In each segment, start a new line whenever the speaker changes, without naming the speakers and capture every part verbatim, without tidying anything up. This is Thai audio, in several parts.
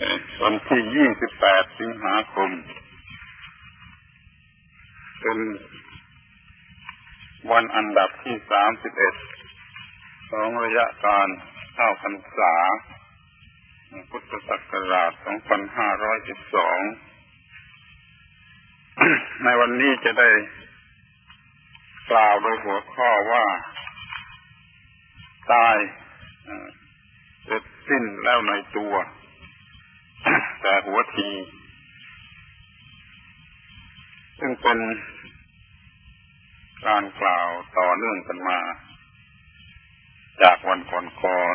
วันที่ยี่สิบแปดสิงหาคมเป็นวันอันดับที่สามสิบเอ็ดของระยะการเข้าพรรษาพุทธศักราชสองพันห้าร้อยสิบสองในวันนี้จะได้กล่าวโดยหัวข้อว่าตายเสร็จสิ้นแล้วในตัวแต่หัวทีซึ่งเป็นการกล่าวต่อเนื่องกันมาจากวันก่อน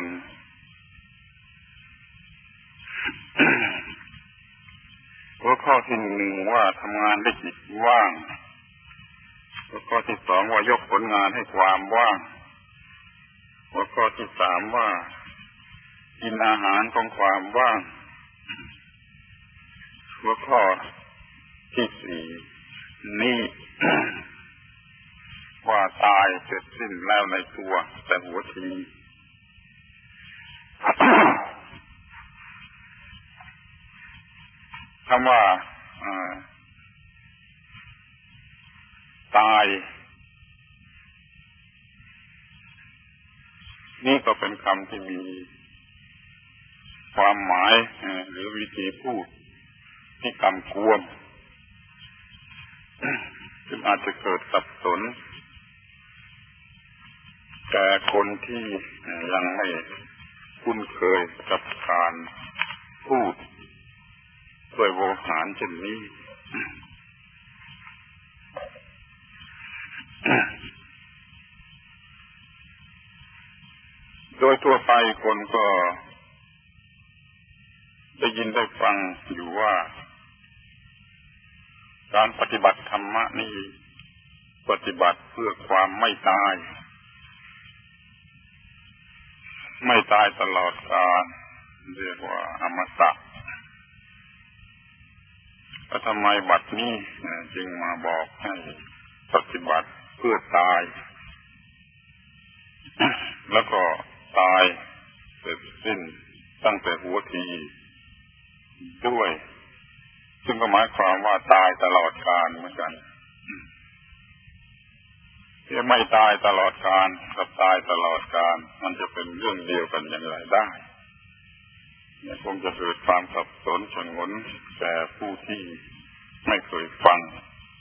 ๆหัวข้อที่หนึ่งว่าทำงานด้วยจิตว่างหัวข้อที่สองว่ายกผลงานให้ความว่างหัวข้อที่สามว่ากินอาหารของความว่างหัวข้อที่สี่นี่ว่าตายเสร็จสิ้นแล้วในตัวแต่หัวทีคำว่าตายนี่ก็เป็นคำที่มีความหมายหรือวิธีพูดที่กำกวมซึ่งอาจจะเกิดสับสนแต่คนที่ยังไม่คุ้นเคยกับการพูดด้วยโวหารเช่นนี้โดยทั่วไปคนก็ได้ยินได้ฟังอยู่ว่าการปฏิบัติธรรมะนี่ปฏิบัติเพื่อความไม่ตายไม่ตายตลอดกาลเรียกว่าอมตะแล้วทำไมบัดนี้จึงมาบอกให้ปฏิบัติเพื่อตายแล้วก็ตายเสร็จสิ้นตั้งแต่หัวทีด้วยซึ่งก็หมายความว่าตายตลอดกาลเหมือนกันที่ไม่ตายตลอดกาลกับตายตลอดกาลมันจะเป็นเรื่องเดียวกันอย่างไรได้เนี่ยคงจะเกิดความสับสนชงนแก่ผู้ที่ไม่เคยฟัง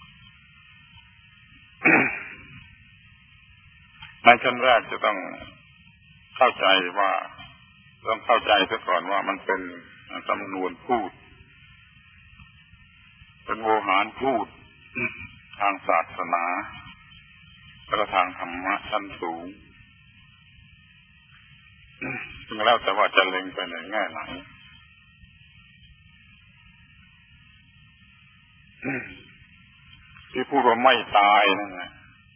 ในชั้นแรกจะต้องเข้าใจว่าต้องเข้าใจซะก่อนว่ามันเป็นสำนวนพูดเป็นโวหารพูดทางศาสนาและทางธรรมะชั้นสูงซึ่งแล้วแต่ว่าจะเล็งไปในแง่ไหนที่พูดว่าไม่ตายนั่นแหละ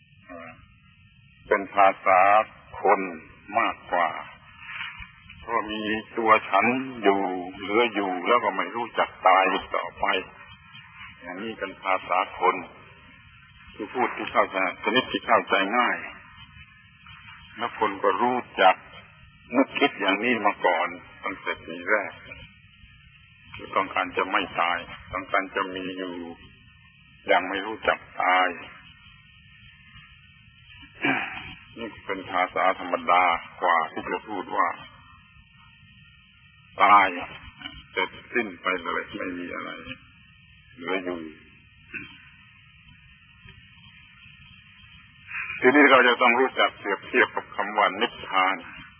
เป็นภาษาคนมากกว่าเพราะมีตัวฉันอยู่เหลืออยู่แล้วก็ไม่รู้จักตายต่อไปอย่างนี้เป็นภาษาคนที่พูดที่เข้าใจชนิดที่เข้าใจง่ายแล้วคนก็รู้จักนึกคิดอย่างนี้มาก่อนตั้งแต่ทีแรกคือต้องการจะไม่ตายต้องการจะมีอยู่อย่างไม่รู้จักตายนี่เป็นภาษาธรรมดากว่าที่จะพูดว่าตายเสร็จสิ้นไปเลยไม่มีอะไรเหลืออยู่ทีนี้เราจะต้องรู้จักเปรียบเทียบกับคำว่านิพพาน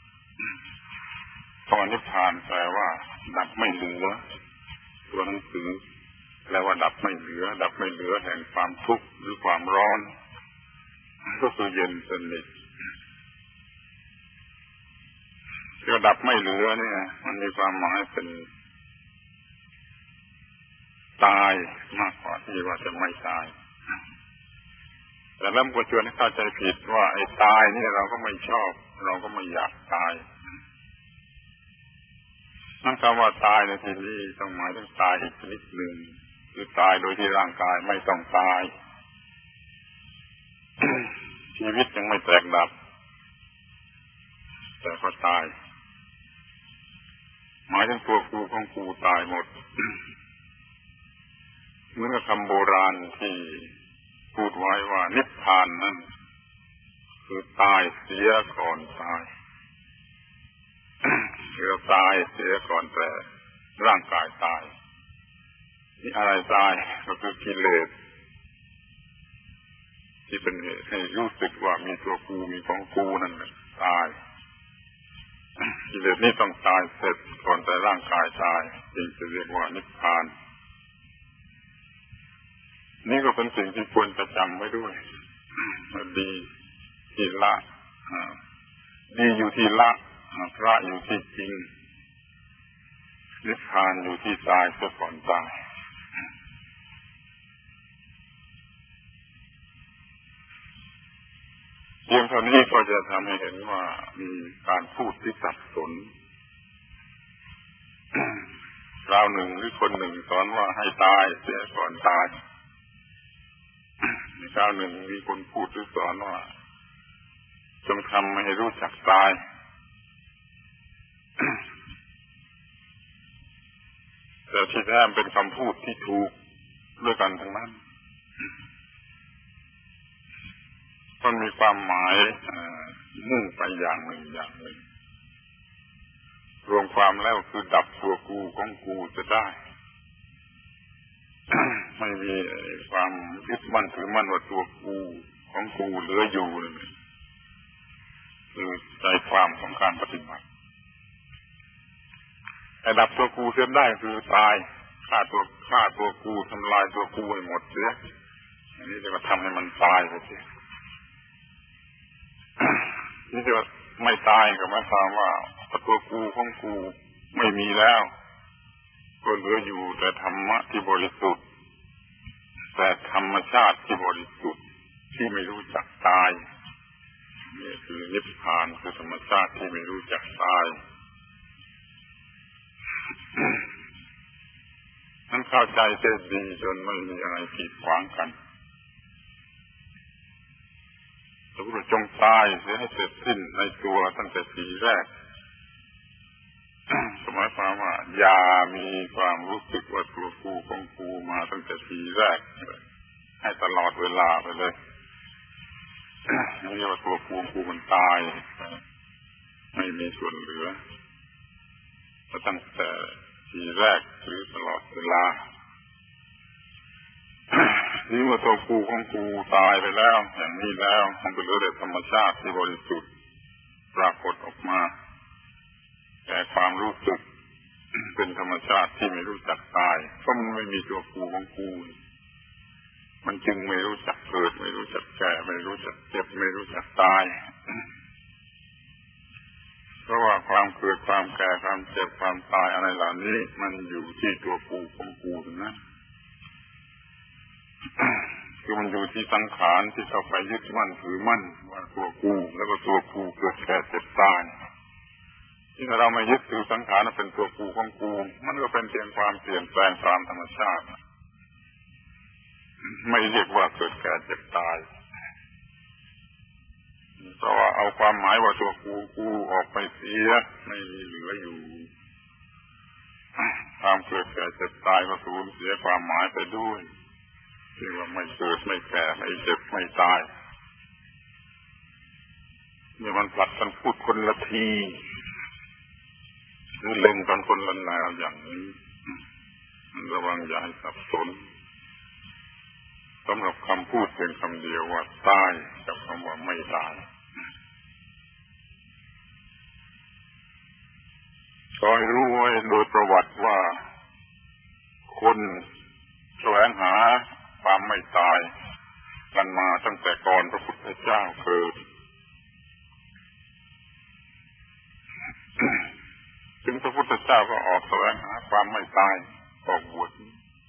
คำว่านิพพานแปลว่าดับไม่เหลือตัวหนังสือแปลว่าดับไม่เหลือดับไม่เหลือแห่งความทุกข์หรือความร้อนก็คือเย็นสนิทที่ดับไม่เหลือเนี่ยมันมีความหมายเป็นตายมากกว่าที่ว่าจะไม่ตายแต่แล้วมันก็ชวนให้เข้าใจผิดว่าไอ้ตายนี่เราก็ไม่ชอบเราก็ไม่อยากตายนั่นคำว่าตายในที่นี้ต้องหมายถึงตายอีกชนิดหนึ่งคือตายโดยที่ร่างกายไม่ต้องตาย ชีวิตยังไม่แตกดับแต่ก็ตายหมายถึงตัวกูของกูตายหมดเหมือนกับคำโบราณที่พูดไว้ว่านิพพานนั้นคือตายเสียก่อนตายเราตายเสียก่อนแต่ร่างกายตายนี่อะไรตายก็คือกิเลสที่เป็นเหตุให้รู้สึกว่ามีตัวกูมีของกูนั่นแหละตายกิเลสนี่ต้องตายเสร็จก่อนแต่ร่างกายตายจึงจะเรียกว่านิพพานนี่ก็เป็นสิ่งที่ควรจะจำไว้ด้วยดีที่ละดีอยู่ที่ละพระอยู่ที่จริงนิพพานอยู่ที่ตายเสียก่อนตายเพียงเท่านี้ก็จะทำให้เห็นว่ามีการพูดที่สับสนคราวหนึ่งหรือคนหนึ่งสอนว่าให้ตายเสียก่อนตายในคราวหนึ่งมีคนพูดหรือสอนว่าจงทำให้รู้จักตายแต่ที่แท้เป็นคำพูดที่ถูกด้วยกันทั้งนั้นมันมีความหมายมุ่งไปอย่างหนึ่งอย่างหนึ่งรวมความแล้วคือดับตัวกูของกูจะได้ไม่มีความยึดมั่นถือมั่นว่าตัวกูของกูเหลืออยู่เลยคือใจความของการปฏิบัติให้ดับตัวกูเสียได้คือตายฆ่าตัวฆ่าตัวกูทำลายตัวกูให้หมดเสียอันนี้จะมาทำให้มันตายไปเสียนี่จะไม่ตายก็หมายความว่าตัวกูของกูไม่มีแล้วก็เหลืออยู่แต่ธรรมะที่บริสุทธิ์แต่ธรรมชาติที่บริสุทธิ์ที่ไม่รู้จักตายนี่คือนิพพานคือธรรมชาติที่ไม่รู้จักตายนั้นเข้าใจเสียดีจนไม่มีอะไรขีดขวางกันพระพุทธจงตายเสียให้เสร็จสิ้นในตัวตั้งแต่ทีแรกหมายความว่าอย่ามีความรู้สึกว่าตัวกูของกูมาตั้งแต่ทีแรกให้ตลอดเวลาไปเลยนี่ว่าตัวกูกูมันตายไม่มีส่วนเหลือตั้งแต่ทีแรกหรือตลอดเวลานี่ว่าตัวกูของกูตายไปแล้วอย่างนี้แล้วมันก็เหลือแต่ธรรมชาติที่บริสุทธิ์ปรากฏออกมาแต่ความรู้สึกเป็นธรรมชาติที่ไม่รู้จักตายเพราะมันไม่มีตัวกูของกูมันจึงไม่รู้จักเกิดไม่รู้จักแก่ไม่รู้จักเจ็บไม่รู้จักตายเพราะว่าความเกิดความแก่ความเจ็บความตายอะไรเหล่านี้มันอยู่ที่ตัวกูของกูนะคือมันอยู่ที่สังขารที่เข้าไปยึดมั่นถือมั่นว่าตัวกูแล้วก็ตัวกูเกิดแก่เจ็บตายที่เราไม่ยึดถือสังขารนั้นเป็นตัวกูของกูมันก็เป็นเพียงความเปลี่ยนแปลงตามธรรมชาติไม่เรียกว่าเกิดแก่เจ็บตายเพราะว่าเอาความหมายว่าตัวกูกูออกไปเสียไม่มีเหลืออยู่ความเกิดแก่เจ็บตายก็สูญเสียความหมายไปด้วยที่ว่าไม่เกิดไม่แก่ไม่เจ็บไม่ตายนี่มันผลัดกันพูดคนละทีหรือเล็งกันคนละแนวอย่างนี้ระวังอย่าให้สับสนสำหรับคำพูดเพียงคำเดียวว่าตายกับคำว่าไม่ตายขอให้รู้ไว้โดยประวัติว่าคนแสวงหาความไม่ตายกันมาตั้งแต่ก่อนพระพุทธเจ้าเกิดถึงพระพุทธเจ้าก็ออกแสวงหาความไม่ตายออกบวช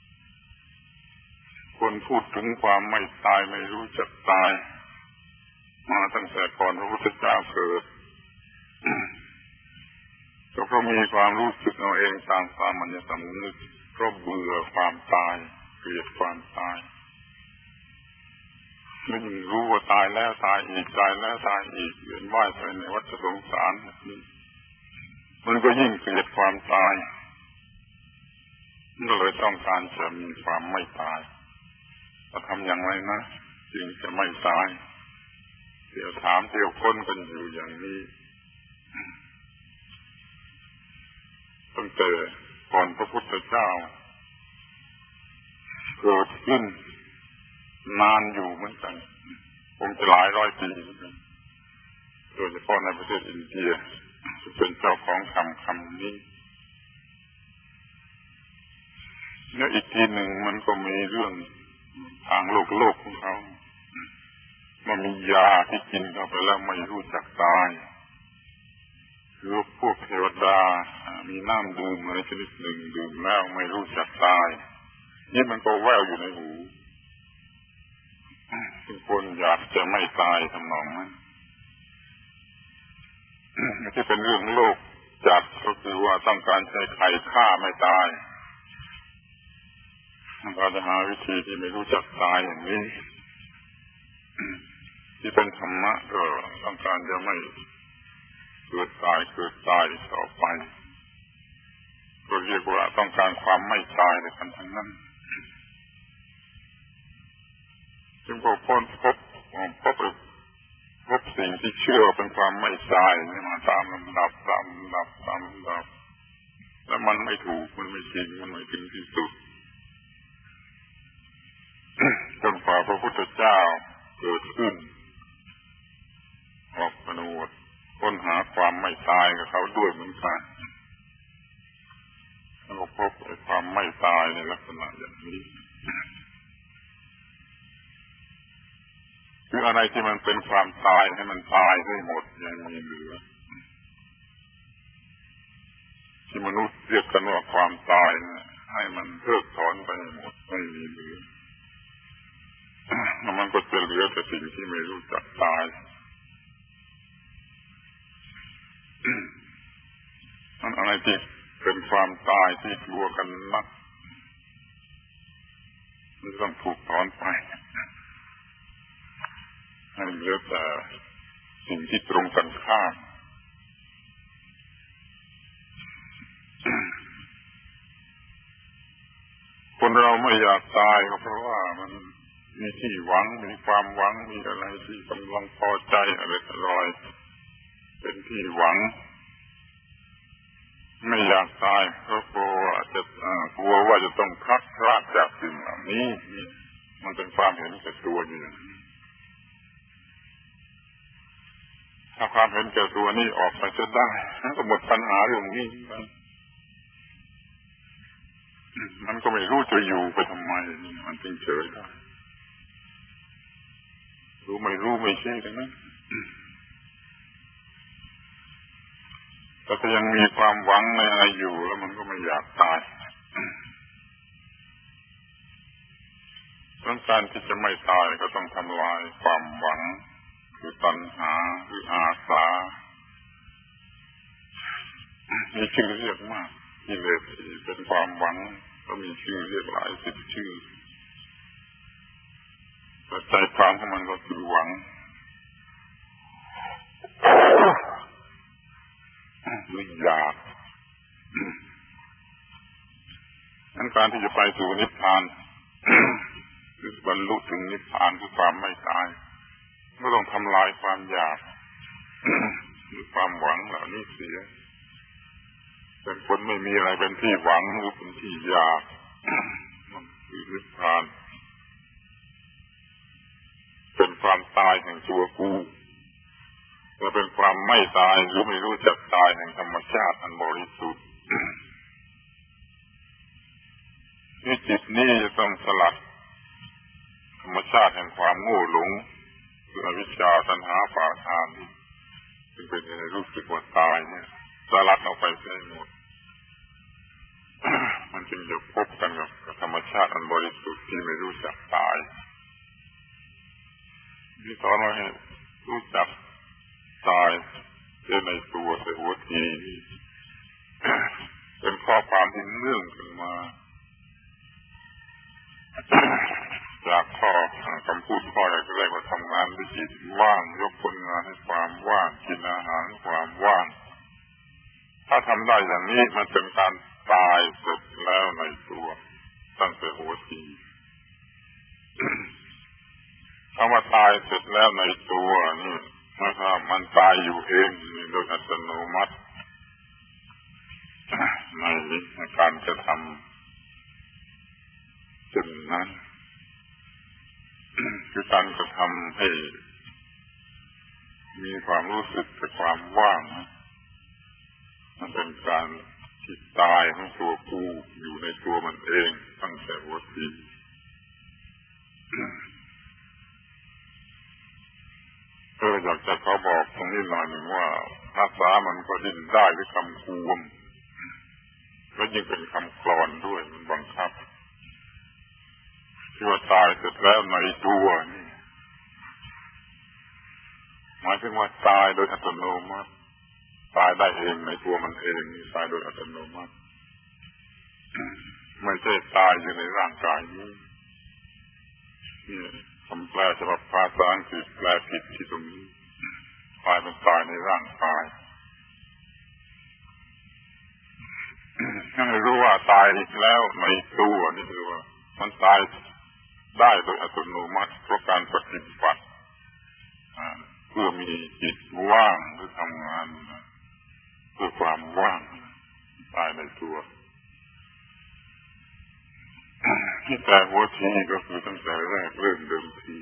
คนพูดถึงความไม่ตายไม่รู้จักตายมาตั้งแต่ก่อนพระพุทธเจ้าเกิดก็เพราะมีความรู้สึกเอาเองตามสามัญสำนึกเพราะเบื่อความตายเกลียดความตายไม่รู้ว่าตายแล้วตายอีกตายแล้วตายอีกเวียนว่ายไปในวัฏสงสารมันก็ยิ่งเกลียดความตายก็เลยต้องการจะมีความไม่ตายจะทำอย่างไรนะจึงจะไม่ตายเดี๋ยวถามเที่ยวค้นกันอยู่อย่างนี้ตั้งแต่ก่อนพระพุทธเจ้าเกิดขึ้นนานอยู่เหมือนกันคงจะหลายร้อยปีโดยเฉพาะในประเทศอินเดียจะเป็นเจ้าของคำคำนี้แล้วอีกทีหนึ่งมันก็มีเรื่องทางโลกโลกของเขามันมียาที่กินเข้าไปแล้วไม่รู้จักตายคือพวกเทวดามีน้ำดื่มอะไรชนิดหนึ่งดื่มแล้วไม่รู้จักตายนี่มันก็แววอยู่ในหูทุกคนอยากจะไม่ตายทำนองนั้นไม่ใช่เป็นเรื่องโลกจัดก็คือว่าต้องการใช้ไข่ฆ่าไม่ตายเราจะหาวิธีที่ไม่รู้จักตายอย่างนี้ที่เป็นธรรมะก็ต้องการจะไม่เกิดตายเกิดตายต่อไปก็เรียกว่าต้องการความไม่ตายในกันทั้งนั้นจึงพอพ้นพบพบพบสิ่งที่เชื่อเป็นความไม่ตายนี่มาตามลำดับตามลำดับตามลำดับแล้วมันไม่ถูกมันไม่จริงมันไม่ถึงที่สุดจนกว่าพระพุทธเจ้าเกิดขึ้นออกผนวดค้นหาความไม่ตายกับเขาด้วยเหมือนกันแล้วก็พบไอ้ความไม่ตายในลักษณะอย่างนี้คืออะไรที่มันเป็นความตายให้มันตายให้หมดอย่ามีเหลือที่มนุษย์เรียกกันว่าความตายให้มันเพิกถอนไปหมดไม่มีเหลือแล้วมันก็จะเหลือแต่สิ่งที่ไม่รู้จักตายมันอะไรที่เป็นความตายที่กลัวกันนักมันต้องถูกถอนไปให้เหลือแต่สิ่งที่ตรงกันข้ามคนเราไม่อยากตายก็เพราะว่ามันมีที่หวังมีความหวังมีอะไรที่กำลังพอใจอะไรอร่อยเป็นที่หวังไม่อยากตายเพราะกลัวว่าจะกลัวว่าจะต้องพลัดพรากจากสิ่งเหล่านี้มันเป็นความเห็นแก่ตัวอยู่อย่างนี้ถ้าความเห็นแก่ตัวนี้ออกไปจะได้ก็หมดปัญหาเรื่องนี้มันก็ไม่รู้จะอยู่ไปทำไมมันจึงเฉยได้รู้ไม่รู้ไม่ใช่เลยนะแต่ถ้ายังมีความหวังในอะไรอยู่แล้วมันก็ไม่อยากตายต้องการที่จะไม่ตายก็ต้องทำลายความหวังคือตัณหาคืออาสามีชื่อเรียกมากกิเลสเป็นความหวังก็มีชื่อเรียกหลายสิบชื่อแต่ใจความของมันก็คือหวังหรืออยากงั้นการที่จะไปสู่นิพพานคือบรรลุถึงนิพพานคือความไม่ตายก็ต้องทำลายความอยากหรือความหวังเหล่านี้เสียเป็นคนไม่มีอะไรเป็นที่หวังหรือเป็นที่อยากมันคือนิพพานเป็นความตายแห่งตัวกูและเป็นความไม่ตายหรือไม่รู้จักตายแห่งธรรมชาติอันบริสุทธิ์นี่จิตนี้จะต้องสลัดธรรมชาติแห่งความโง่หลงคืออวิชชาตัณหาปาทานที่เป็นในรู้สึกว่าตายเนี่ยสลัดออกไปได้หมดมันจึงจะพบกันกับธรรมชาติอันบริสุทธิ์ที่ไม่รู้จักตายที่สอนไว้ให้รู้จักตายในตัวในหัวทีนี่เป็นข้อความที่เนื่องขึ้นมาจากข้อคำพูดข้อแรกๆว่าทำงานด้วยจิตว่างยกผลงานให้ความว่างกินอาหารความว่างทถ้าทำได้อย่างนี้มันเป็นการตายเสร็จแล้วในตัวตั้งแต่หัวทีคำว่าตายเสร็จแล้วในตัวนี่นะครับมันตายอยู่เองโดยอัตโนมัติในการกระทำเช่นนั้นคือการกระทำให้มีความรู้สึกกับความว่างมันเป็นการที่ตายของตัวกูอยู่ในตัวมันเองตั้งแต่หัวทีก็อยากจะขอบอกตรงนี้หน่อยหนึ่งว่าภาษามันก็ดิ้นได้ด้วยคำควมแล้วยิ่งเป็นคำกลอนด้วยมันบังคับที่ว่าตายเสร็จแล้วในตัวนี่หมายถึงว่าตายโดยอัตโนมัติตายได้เองในตัวมันเองตายโดยอัตโนมัติไม่ใช่ตายอยู่ในร่างกายนี้นี่คำแปลฉบับภาษาอังกฤษแปลผิดที่ตรงนี้ตายเป็นตายในร่างกายให้รู้ว่าตายแล้วในตัวนี่คือว่ามันตายได้โดยอัตโนมัติเพราะการปฏิบัติเพื่อมีจิตว่างหรือทำงานเพื่อความว่างตายในตัวที่แต่หัวทีก็คือตั้งแต่แรกเริ่มเดิมที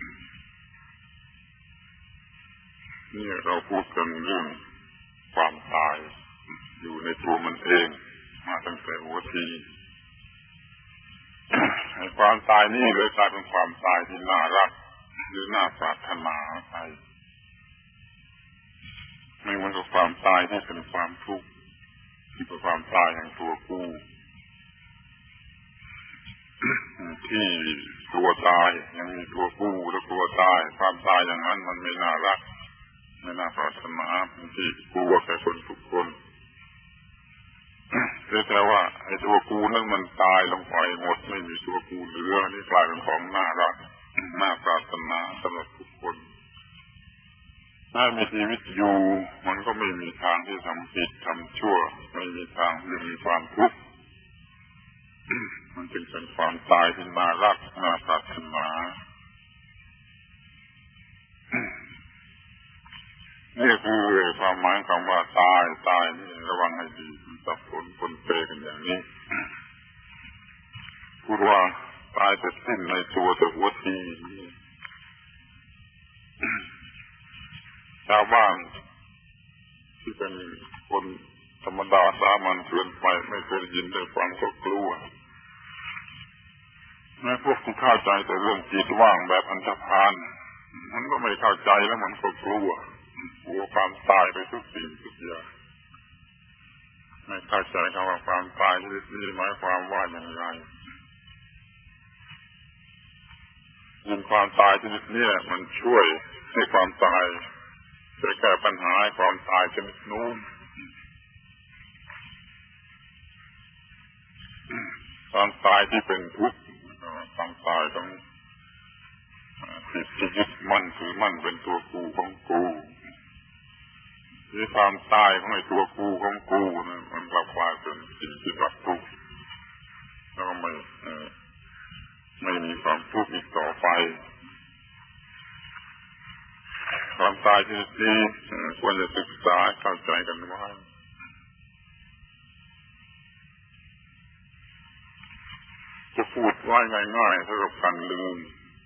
นี่เราพูดกันเรื่องความตายอยู่ในตัวมันเองมาตั้งแต่หัวทีในความตายนี่เลยกลายเป็นความตายที่น่ารักหรือน่าปรารถนาไปไม่เหมือนกับความตายที่เป็นความทุกข์ที่เป็นความตายแห่งตัวกูที่ตัวตายยังมีตัวกูและตัวตายความตายอย่างนั้นมันไม่น่ารักไม่น่าปรารถนาที่กลัวแก่คนทุกคนแต่ว่าไอ้ตัวกูนั่นมันตายลงไปหมดไม่มีตัวกูเหลือนี่กลายเป็นของน่ารักน่าปรารถนาสำหรับทุกคนถ้ามีชีวิตอยู่มันก็ไม่มีทางที่ทำผิดทำชั่วไม่มีทางที่มีความทุกข์มันจึงเป็นความตายที่น่ารักน่าปรารถนานี่คือความหมายคำว่าตายตายนี่ระวังให้ดีสับสนปนเปกันอย่างนี้พูดว่าตายเสร็จสิ้นในตัวแต่หัวทีชาวบ้านที่เป็นคนธรรมดาสามัญเกินไปไม่เคยยินได้ฟังก็กลัวแม้พวกที่เข้าใจแต่เรื่องจิตว่างแบบอันธพาลมันก็ไม่เข้าใจแล้วมันก็กลัวกลัวความตายไปทุกสิ่งทุกอย่างไม่เข้าใจคำว่าความตายนี่หมายความว่าอย่างไรยินความตายชนิดนี้มันช่วยให้ความตายช่วยแก้ปัญหาความตายชนิดนู้นความตายที่เป็นทุกข์ความตายของจิตที่ยึดมั่นถือมั่นเป็นตัวกูของกูที่ความตายของไอ้ตัวกูของกูนะมันกลับกลายเป็นสิ่งที่รักทุกข์แล้วก็ไม่ไม่มีความทุกข์อีกต่อไปความตายที่นี้ควรจะศึกษาเข้าใจกันไว้จะพูดไว้ง่ายๆสำหรับการลืม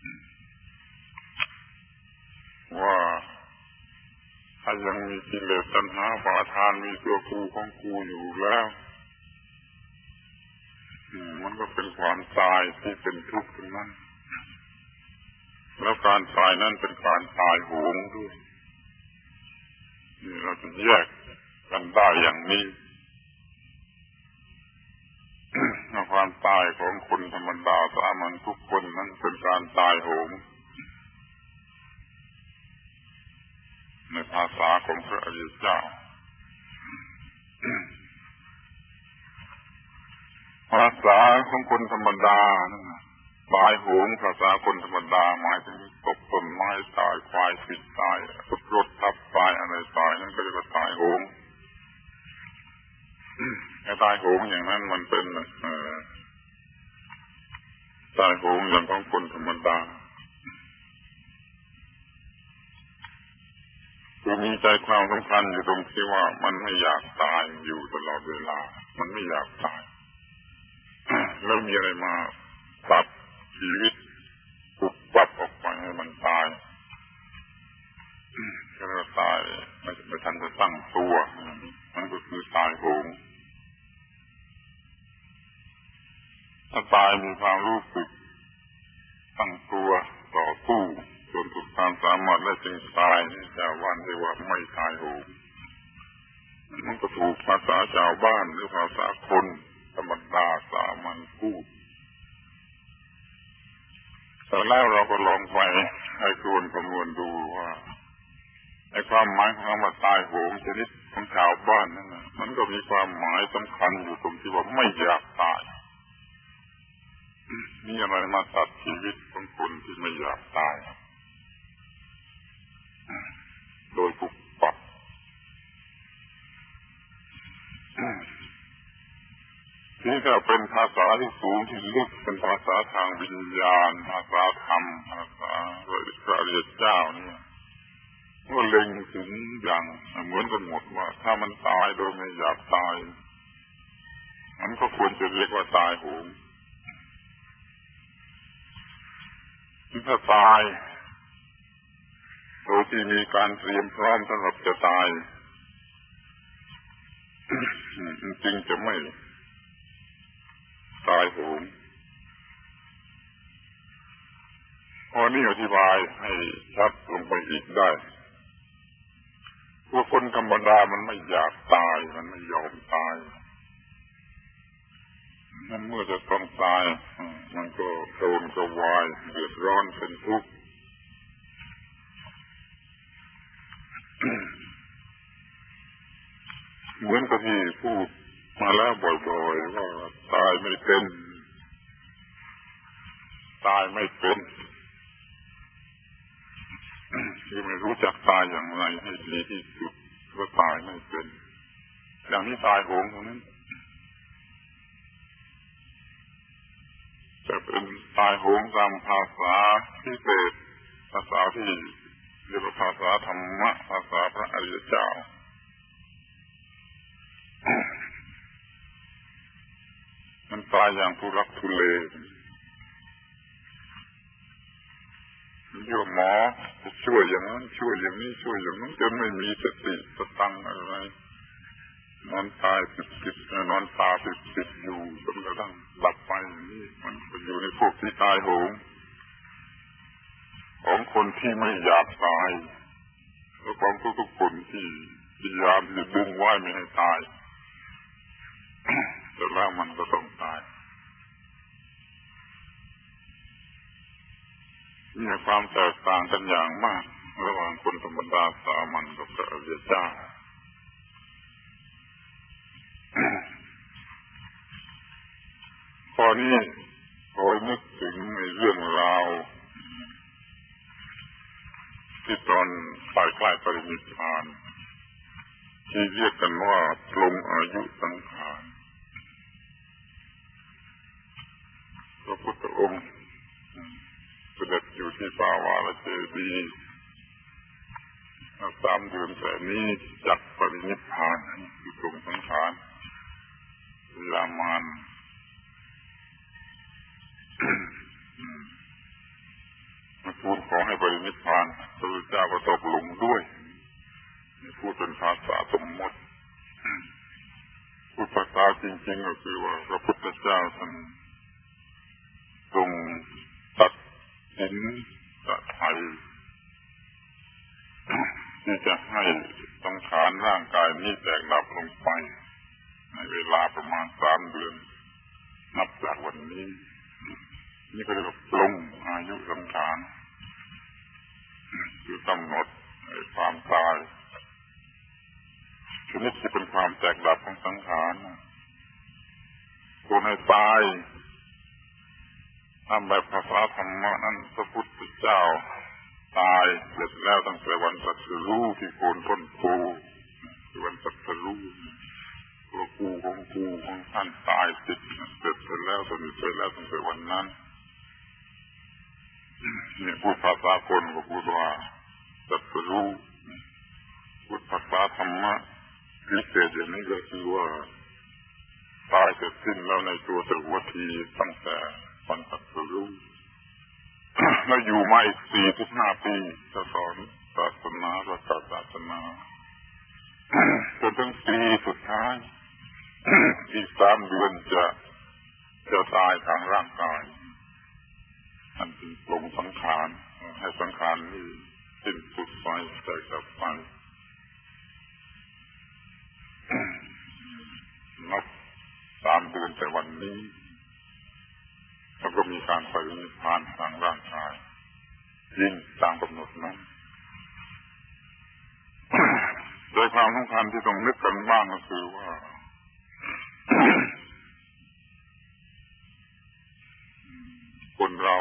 ว่าถ้ายังมีกิเลสตัณหาอุปาทานมีตัวกูของกูอยู่แล้วมันก็เป็นความตายที่เป็นทุกข์ทั้งนั้นแล้วการตายนั้นเป็นการตายโหงด้วยนี่เราจะแยกกันได้อย่างนี้ความตายของคนธรรมดาสามัญทุกคนนั้นเป็นการตายโหงในภาษาของพระอริยเจ้าภาษาของคนธรรมดาตายโหงภาษาคนธรรมดาหมายถึงตกต้นไม้ตายควายผิดตายรถทับตายอะไรตายนั่นก็เรียกว่าตายโหงไอ้ตายโหงอย่างนั้นมันเป็นตายโหงอย่างของคนธรรมดาคือมีใจความสำคัญอยู่ตรงที่ว่ามันไม่อยากตายอยู่ตลอดเวลามันไม่อยากตายแล้วมีอะไรมาตัดชีวิตปุบปับออกไปให้มันตายถ้าเราตายไม่ไม่ทันจะตั้งตัวมันก็คือตายโหงถ้าตายมีความรู้สึกตั้งตัวต่อสู้จนสุดความสามารถและจึงตายนี่ชาวบ้านเรียกว่าไม่ตายโหงมันก็ถูกภาษาชาวบ้านหรือภาษาคนธรรมดาสามัญพูดแต่แล้วเราก็ลองไปให้ควรคำนวณดูว่าไอ้ความหมายของคำว่าตายโหงชนิดของชาวบ้านนั่นนะมันก็มีความหมายสำคัญอยู่ตรงที่ว่าไม่อยากตายนี่อะไรมาตัดชีวิตของคนที่ไม่อยากตายโดยปุบปับนี่ถ้าเป็นภาษาที่สูงที่ลึกเป็นภาษาทางวิญญาณภาษาธรรมภาษาพระอริยเจ้านี่ก็เล็งถึงอย่างเหมือนกันหมดว่าถ้ามันตายโดยไม่อยากตายมันก็ควรจะเรียกว่าตายโหงถ้าตายโดยที่มีการเตรียมพร้อมสำหรับจะตายจริงจะไม่ตายโหงพอนี้อธิบายให้ชัดลงไปอีกได้ว่าคนธรรมดามันไม่อยากตายมันไม่ยอมตายนั่นเมื่อจะต้องตายมันก็โกรธกระวายเดือดร้อนเป็นทุกข์เหมือนกับที่พูดมาแล้วบ่อยๆว่าตายไม่เป็นตายไม่เป็นที่ไม่รู้จักตายอย่างไรให้ดีที่สุดก็ตายไม่เป็นอย่างนี้ตายโหงตรงนั้นจะเป็นตายโหงตามภาษาพิเศษภาษาที่เรียกว่าภาษาธรรมะภาษาพระอริยเจ้ามันตายอย่างทุรักทุเลโยมหมอจะช่วยอย่างนั้นช่วยอย่างนี้ช่วยอย่างนั้นจนไม่มีสติสตังอะไรนอนตายติดๆนอนตาติดๆอยู่จนกระทั่งหลับไปนี่มันไปอยู่ในพวกที่ตายโหงของคนที่ไม่อยากตายแล้วของทุกๆคนที่พยายามจะดึงไว้ไม่ให้ตายแต่แล้วมันก็ต้องตายมีความแตกต่างกันอย่างมากระหว่างคนธรรมดาสามัญกับพระอริยเจ้าข้อนี้ขอนึกถึงในเรื่องราวที่ตอนใกล้ๆปรินิพพานที่เรียกกันว่าปลงอายุสังขารพระพุทธองค์เสด็จอยู่ที่ป่าวาฬเจดีย์สามเดือนแต่นี้จักปรินิพพานคือปลงสังขารเวลามานมาทูลขอให้ปรินิพพานพระพุทธเจ้าก็ตกลงด้วยพูดเป็นภาษาสมมติพูดภาษาจริงๆก็คือว่าพระพุทธเจ้าท่านทรงตัดสินตัดไถ่ที่จะให้สังขารร่างกายนี้แตกดับลงไปในเวลาประมาณสามเดือนนับจากวันนี้นี่ก็เรียกว่าปลงอายุสังขารคือกำหนดความตายชนิดที่เป็นความแตกดับของสังขารคนให้ตายตามแบบภาษาธรรมะนั้นพระพุทธเจ้าตายเสร็จแล้วตั้งแต่วันตรัสรู้ที่โคนต้นโพที่วันตรัสรู้คตัวกูของกูของท่านตายติดเสร็จไปแล้วสนิทไปแล้วตั้งแต่วันนั้นเนี่ยพูดภาษาคนก็พูดว่าจัตรู้พูดภาษาธรรมะพิเศษอย่างนี้ก็คือว่าตายเสร็จสิ้นแล้วในตัวสวัสดีตั้งแต่วันจัตรู้แล้วอยู่มาอีกสี่สิบห้าปีจะสอนศาสนาประกาศศาสนาจนถึงปีสุดท้ายอีกสามเดือนจะจะตายทางร่างกายอันเป็นปลงสังขารให้สังขารนี้สิ้นสุดไปใจกลับไปนับสามเดือนแต่วันนี้แล้วก็มีการไปนิพพานทางร่างกายยิ่งตามกำหนดนั้นโดยความสำคัญที่ต้องนึกกันบ้างก็คือว่าคนเรา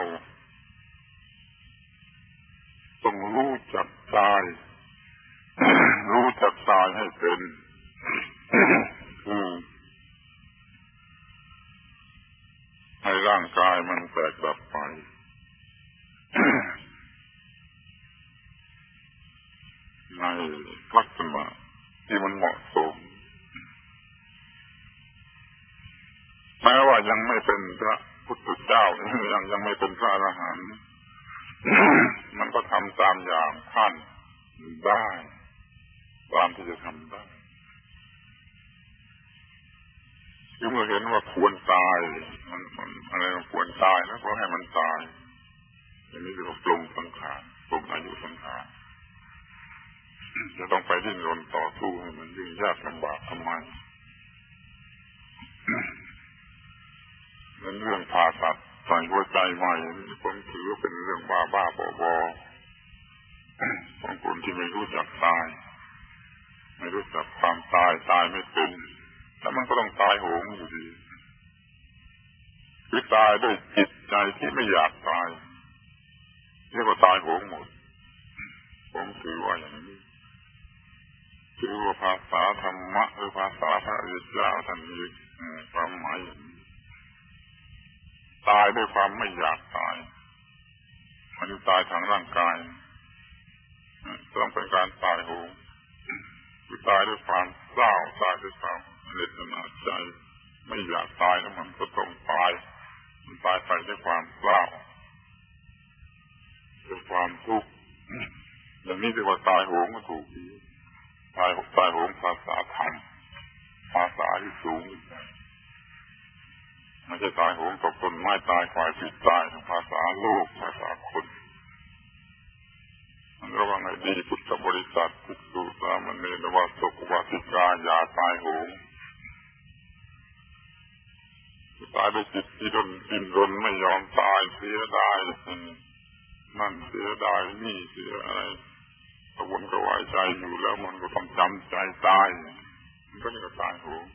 ต้องรู้จักตายรู้จักตายให้เป็นคือให้ร่างกายมันแตกดับไปในลักษณะที่มันเหมาะสมแม้ว่ายังไม่เป็นพระพุทธเจ้ายังยังไม่เป็นพระอรหันต์มันก็ทำตามอย่างท่านได้ตามที่จะทำได้คือเมื่อเห็นว่าควรตายมันมันอะไรควรตายแล้วก็ให้มันตายอย่างนี้เรียกว่าปรุงสังขารปรุงอายุสังขารจะต้องไปดิ้นรนต่อสู้ให้มันยุ่งยากลำบากทำไมเป็นเรื่องผ่าตัดใส่หัวใจใหม่ผมถือว่าเป็นเรื่องบ้าบ้าบอบอของคนที่ไม่รู้จักตายไม่รู้จักความตายตายไม่เป็นแล้วมันก็ต้องตายโหงอยู่ดีคือตายด้วยจิตใจที่ไม่อยากตายเรียกว่าตายโหงหมดผมถือว่าอย่างนี้ถือว่าภาษาธรรมะหรือภาษาพระพุทธเจ้าท่านมีความหมายอย่างนี้ตายด้วยความไม่อยากตายมันตายทางร่างกายต้องเป็นการตายโหงคือตายด้วยความเศร้าตายด้วยความเหน็ดเหนื่อยใจไม่อยากตายแล้วมันก็ต้องตายมันตายไปด้วยความเศร้าด้วยความทุกข์อย่างนี้เรียกว่าตายโหงก็ถูกดีตายตายโหงภาษาธรรมภาษาที่สูงไม่ใช่ตายโหงตกต้นไม้ตายฝ่ายผิดตายภาษาโลกภาษาคนระวังให้ดีพุทธบริษัทภิกษุสามเณรวาสกวาสิกาอย่าตายโหงตายด้วยจิตที่ดิ้นดิ้นรนไม่ยอมตายเสียดายนั่นเสียดายนี่เสียอะไรกระวนกระวายใจอยู่แล้วมันก็ต้องจำใจตายมันก็จะตายโหง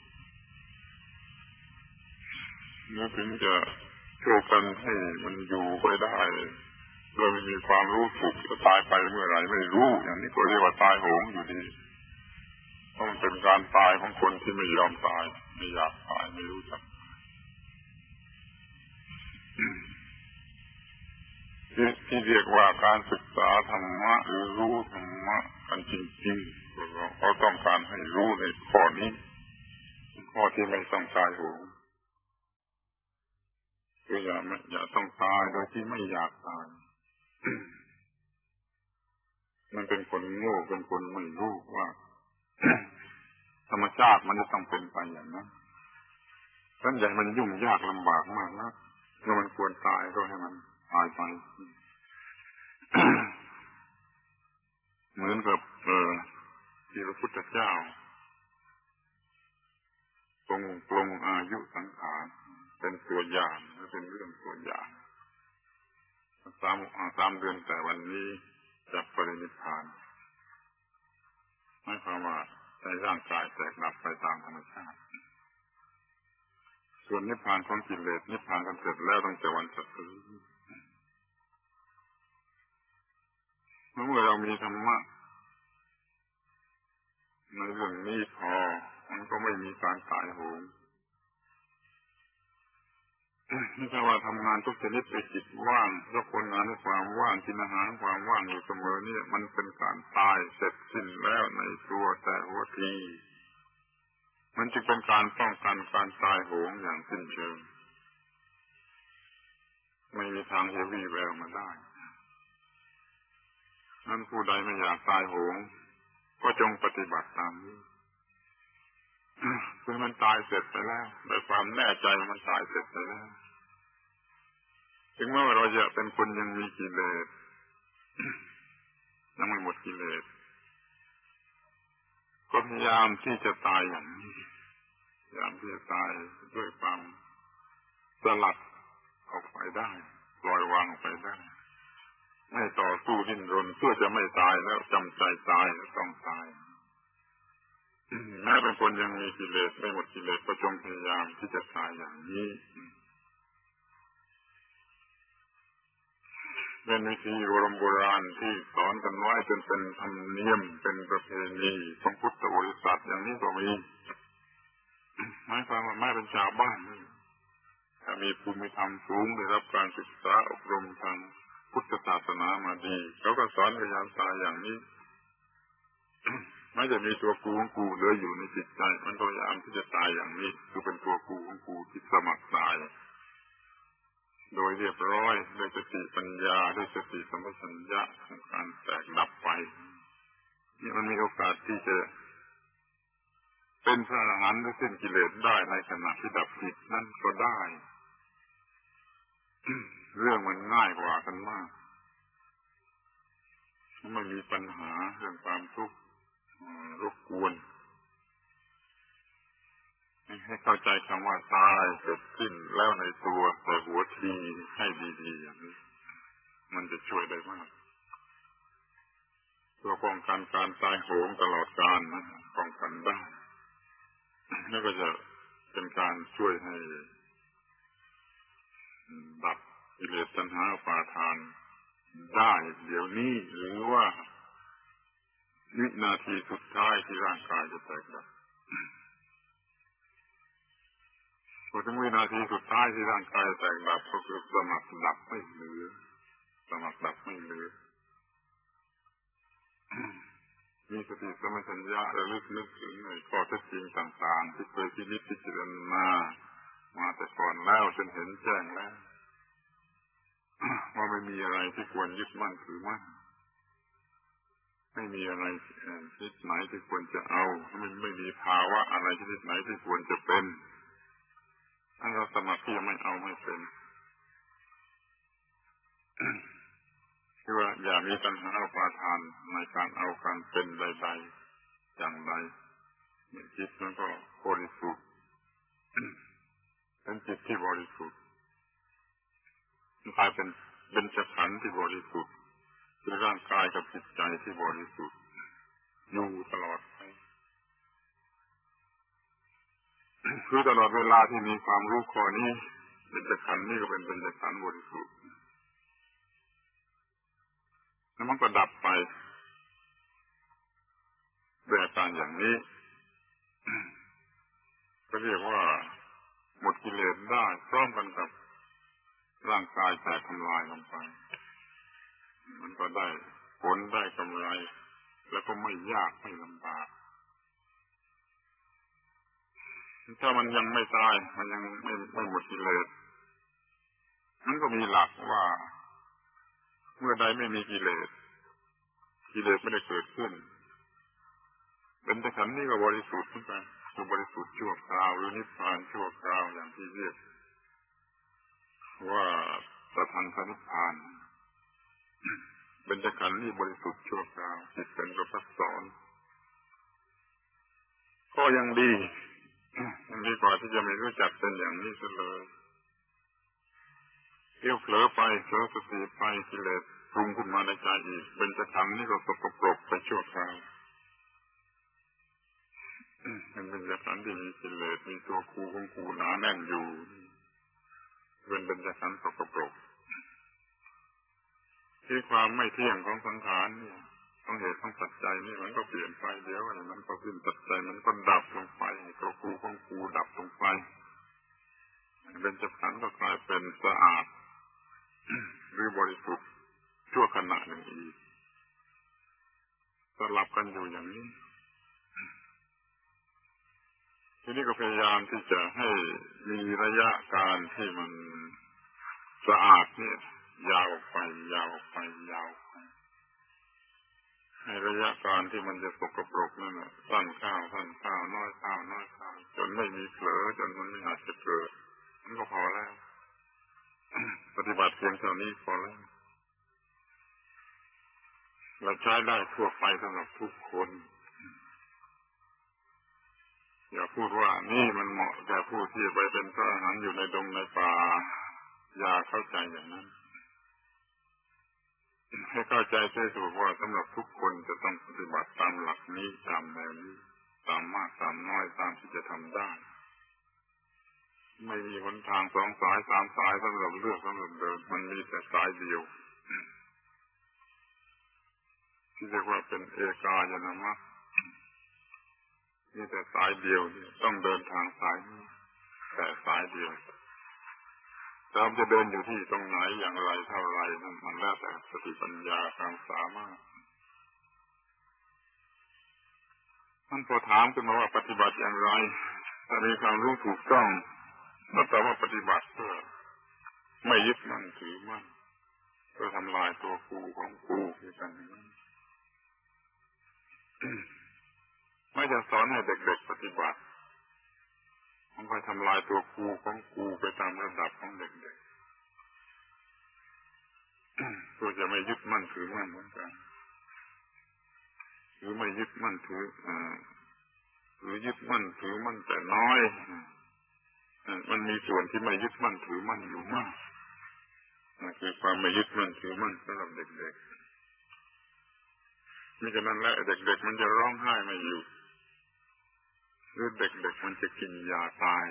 เมื่อถึงจะโชว์กันให้มันอยู่ไปได้โดยไม่มีความรู้สึกจะตายไปเมื่อไรไม่รู้อย่างนี้ก็เรียกว่าตายโหงอยู่ดีเพราะมันเป็นการตายของคนที่ไม่ยอมตายไม่อยากตายไม่รู้จักที่ที่เรียกว่าการศึกษาธรรมะหรือรู้ธรรมะกันจริงๆเขาต้องการให้รู้ในข้อนี้ข้อที่ไม่ต้องตายโหงคืออย่าไม่อย่าต้องตายโดยที่ไม่อยากตายมันเป็นคนโง่เป็นคนไม่รู้ว่าธรรมชาติมันจะต้องเป็นไปอย่างนั้นส่วนใหญ่มันยุ่งยากลำบากมากนะเมื่อมันควรตายก็ให้มันตายไปเหมือนกับเออที่พระพุทธเจ้าทรงปลงอายุสังขารเป็นตัวอย่างและเป็นเรื่องตัวอย่างสามสามเดือนแต่วันนี้จะปรินิพพานหมายความว่าในร่างกายแตกดับไปตามธรรมชาติส่วนนิพพานของกิเลสนิพพานกันเสร็จแล้วตั้งแต่วันสัตย์เมื่อเรามีธรรมะในเรื่องนี้พอมันก็ไม่มีการตายโหงนี่ถ้าว่าทำงานทุกชนิดด้วยจิตว่างรับผลงานด้วยความว่างกินอาหารความว่างอยู่เสมอนี่มันเป็นการตายเสร็จสิ้นแล้วในตัวแต่หัวทีมันจึงเป็นการป้องกันการตายโหงอย่างสิ้นเชิงไม่มีทางเฮวี่แววมาได้นั้นผู้ใดไม่อยากตายโหงก็จงปฏิบัติตามนี้คือมันตายเสร็จไปแล้วโดยความแน่ใจว่ามันตายเสร็จไปแล้วถึงแม้ว่าเราจะเป็นคนยังมีกิเลสยังไม่หมดกิเลสก็พยายามที่จะตายอย่างนี้พยายามที่จะตายด้วยความสลัดออกไปได้ปล่อยวางออกไปได้ไม่ต่อสู้ดิ้นรนเพื่อจะไม่ตายแล้วจำใจตายแล้วต้องตายแม้เป็นคนยังมีกิเลสไม่หมดกิเลสก็จงพยายามที่จะตายอย่างนี้เป็นวิธีโบราณโบราณที่สอนกันไว้จนเป็นธรรมเนียมเป็นประเพณีของพุทธบริษัทอย่างนี้ก็มีหมายความว่าไม่เป็นชาวบ้านถ้ามีภูมิธรรมสูงได้รับการศึกษาอบรมทางพุทธศาสนามาดีเขาก็สอนพยายามตายอย่างนี้ไม่จะมีตัวกูของกูเหลืออยู่ในจิตใจมันพยายามที่จะตายอย่างนี้คือเป็นตัวกูของกูที่สมัครตายโดยเรียบร้อยด้วยสติปัญญาด้วยสติสัมปชัญญะของการแตกดับไปนี่มันมีโอกาสที่จะเป็นพระอรหันต์และสิ้นกิเลสได้ในขณะที่ดับจิตนั่นก็ได้ เรื่องมันง่ายกว่ากันมากไม่มีปัญหาเรื่องความทุกข์รบกวนให้เข้าใจคำว่าตายเกิดขึ้นแล้วในตัวแต่หัวทีให้ดีๆอย่างนี้มันจะช่วยได้มากตัวป้องกันการตายโหงตลอดกาลนะป้องกันได้แล้วก็จะเป็นการช่วยให้ดับกิเลสตัณหาอุปาทานได้เดี๋ยวนี้หรือว่าวินาทีสุดท้ายที่ร่างกายจะแตกดับพอถึงวินาทีสุดท้ายที่ร่างกายแตกดับก็คือสมัครดับไม่เหลือสมัครดับไม่เหลือมีสติสัมปชัญญะระลึกนึกถึงในข้อเท็จจริงต่างๆที่เคยพินิจพิจารณามาแต่ก่อนแล้วจนเห็นแจ้งแล้วว่าไม่มีอะไรที่ควรยึดมั่นถือมั่นไม่มีอะไรชนิดไหนที่ควรจะเอาไม่ไม่มีภาวะอะไรชนิดไหนที่ควรจะเป็นถ้าเราสมาธิไม่เอาไม่เป็นคือว่าอย่ามีตัณหาอุปาทานในการเอาการเป็นใดๆอย่างใดจิตมันก็บริสุทธิ์เป็นจิตที่บริสุทธิ์กลายเป็นเบญจขันธ์ที่บริสุทธิ์คือร่างกายกับจิตใจที่บริสุทธิ์อยู่ตลอดไปคือตลอดเวลาที่มีความรู้ข้อนี้เบญจขันธ์นี่ก็เป็นเบญจขันธ์บริสุทธิ์แล้วมันก็ดับไปด้วยอาการอย่างนี้ก็เรียกว่าหมดกิเลสได้พร้อมกันกับร่างกายแตกทำลายลงไปมันก็ได้ผลได้กำไรแล้วก็ไม่ยากไม่ลำบากถ้ามันยังไม่ตายมันยังไม่ไม่หมดกิเลสมันก็มีหลักว่าเมื่อใดไม่มีกิเลสกิเลสไม่ได้เกิดขึ้นเป็นแต่ขันธ์นี้ก็บริสุทธิ์เหมือนกันคือบริสุทธิ์ชั่วคราวหรือนิพพานชั่วคราวอย่างที่เรียกว่าสัทธังคนิพพานเป็นแต่ขันธ์นี้บริสุทธิ์ชั่วคราวจิตเป็นประภัสสรก็ยังดียังดีกว่าที่จะไม่รู้จักเป็นอย่างนี้ซะเลยเที่ยวเผลอไปเผลอสติไปกิเลสปรุงขึ้นมาในใจอีกเป็นแต่ขันธ์นี้ก็สกปรกไปชั่วคราวมันเป็นแต่ขันธ์ที่มีกิเลสมีตัวกูของกูหนาแน่นอยู่เป็นเป็นแต่ขันธ์สกปรกที่ความไม่เที่ยงของสังขารเนี่ยต้องเหตุต้องปัจจัยนี่มันก็เปลี่ยนไปเดี๋ยวอะไรมันก็สิ้นปัจจัยมันก็ดับลงไปตัวกูของกูดับลงไปเบญจขันธ์ก็กลายเป็นสะอาดหรือบริสุทธิ์ชั่วขณะหนึ่งอีกสลับกันอยู่อย่างนี้ทีนี้ก็พยายามที่จะให้มีระยะการที่มันสะอาดเนี่ยยาวไปยาวไปยาวไปให้ระยะการที่มันจะสกปรกนั่นน่ะสั้นข้าวสั้นข้าวน้อยข้าวน้อยข้าวจนไม่มีเผลอจนมันไม่อาจจะเกิดมันก็พอแล้วปฏิบัติเพียงเท่านี้พอแล้วเราใช้ได้ทั่วไปสำหรับทุกคนอย่าพูดว่านี่มันเหมาะแก่ผู้ที่ไปเป็นพระอรหันต์อยู่ในดงในป่าอย่าเข้าใจอย่างนั้นให้เข้าใจใช่ถูกว่าสำหรับทุกคนจะต้องปฏิบัติตามหลักนี้ตามแนวนี้ตามมากตามน้อยตามที่จะทำได้ไม่มีหนทางสองสายสามสายสำหรับเลือกสำหรับเดินมันมีแต่สายเดียวที่เรียกว่าเป็นเอกายนามรรคมีแต่สายเดียวต้องเดินทางสายนี้แต่สายเดียวเราจะเดินอยู่ที่ตรงไหนอย่างไรเท่าไรนั่นมันแล้วแต่สติปัญญาความสามารถท่านพอถามขึ้นมาว่าปฏิบัติอย่างไรถ้ามีความรู้ถูกต้องก็ตอบว่าปฏิบัติเพื่อไม่ยึดมั่นถือมั่นเพื่อทำลายตัวกูของกูที่กันนั้นไม่จะสอนให้เด็กๆปฏิบัติมันคอยทำลายตัวกูของกูไปตามระดับของเด็กๆเพื่อจะไม่ยึดมั่นถือมั่นเหมือนกันหรือไม่ยึดมั่นถืออ่าหรือยึดมั่นถือมั่นแต่น้อยมันมีส่วนที่ไม่ยึดมั่นถือมั่นอยู่มากนั่นคือความไม่ยึดมั่นถือมั่นสำหรับเด็กๆมิฉะนั้นแล้วเด็กๆมันจะร้องไห้ไม่หยุดหรือเด็กๆมันจะกินยาตาย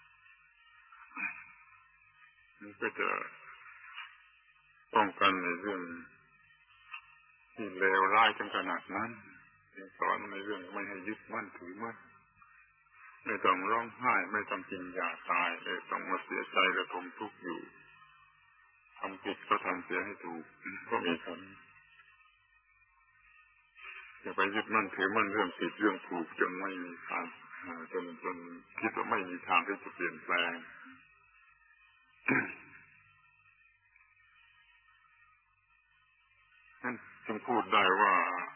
มันก็จะป้องกันในเรื่องที่เลวร้ายจนขนาดนั้นสอนในเรื่องไม่ให้ยึดมั่นถือมั่นไม่ต้องร้องไห้ไม่ต้องกินยาตายไม่ต้องมาเสียใจและทนทุกข์อยู่ทำผิดก็ทำเสียให้ถูกก็มีผลอย่าไปยึดมั่นถือมั่นเรื่องผิดเรื่องถูกจนไม่มีทางจนจนคิดว่าไม่มีทางที่จะเปลี่ยนแปลงนั่นจึงพูดได้ว่า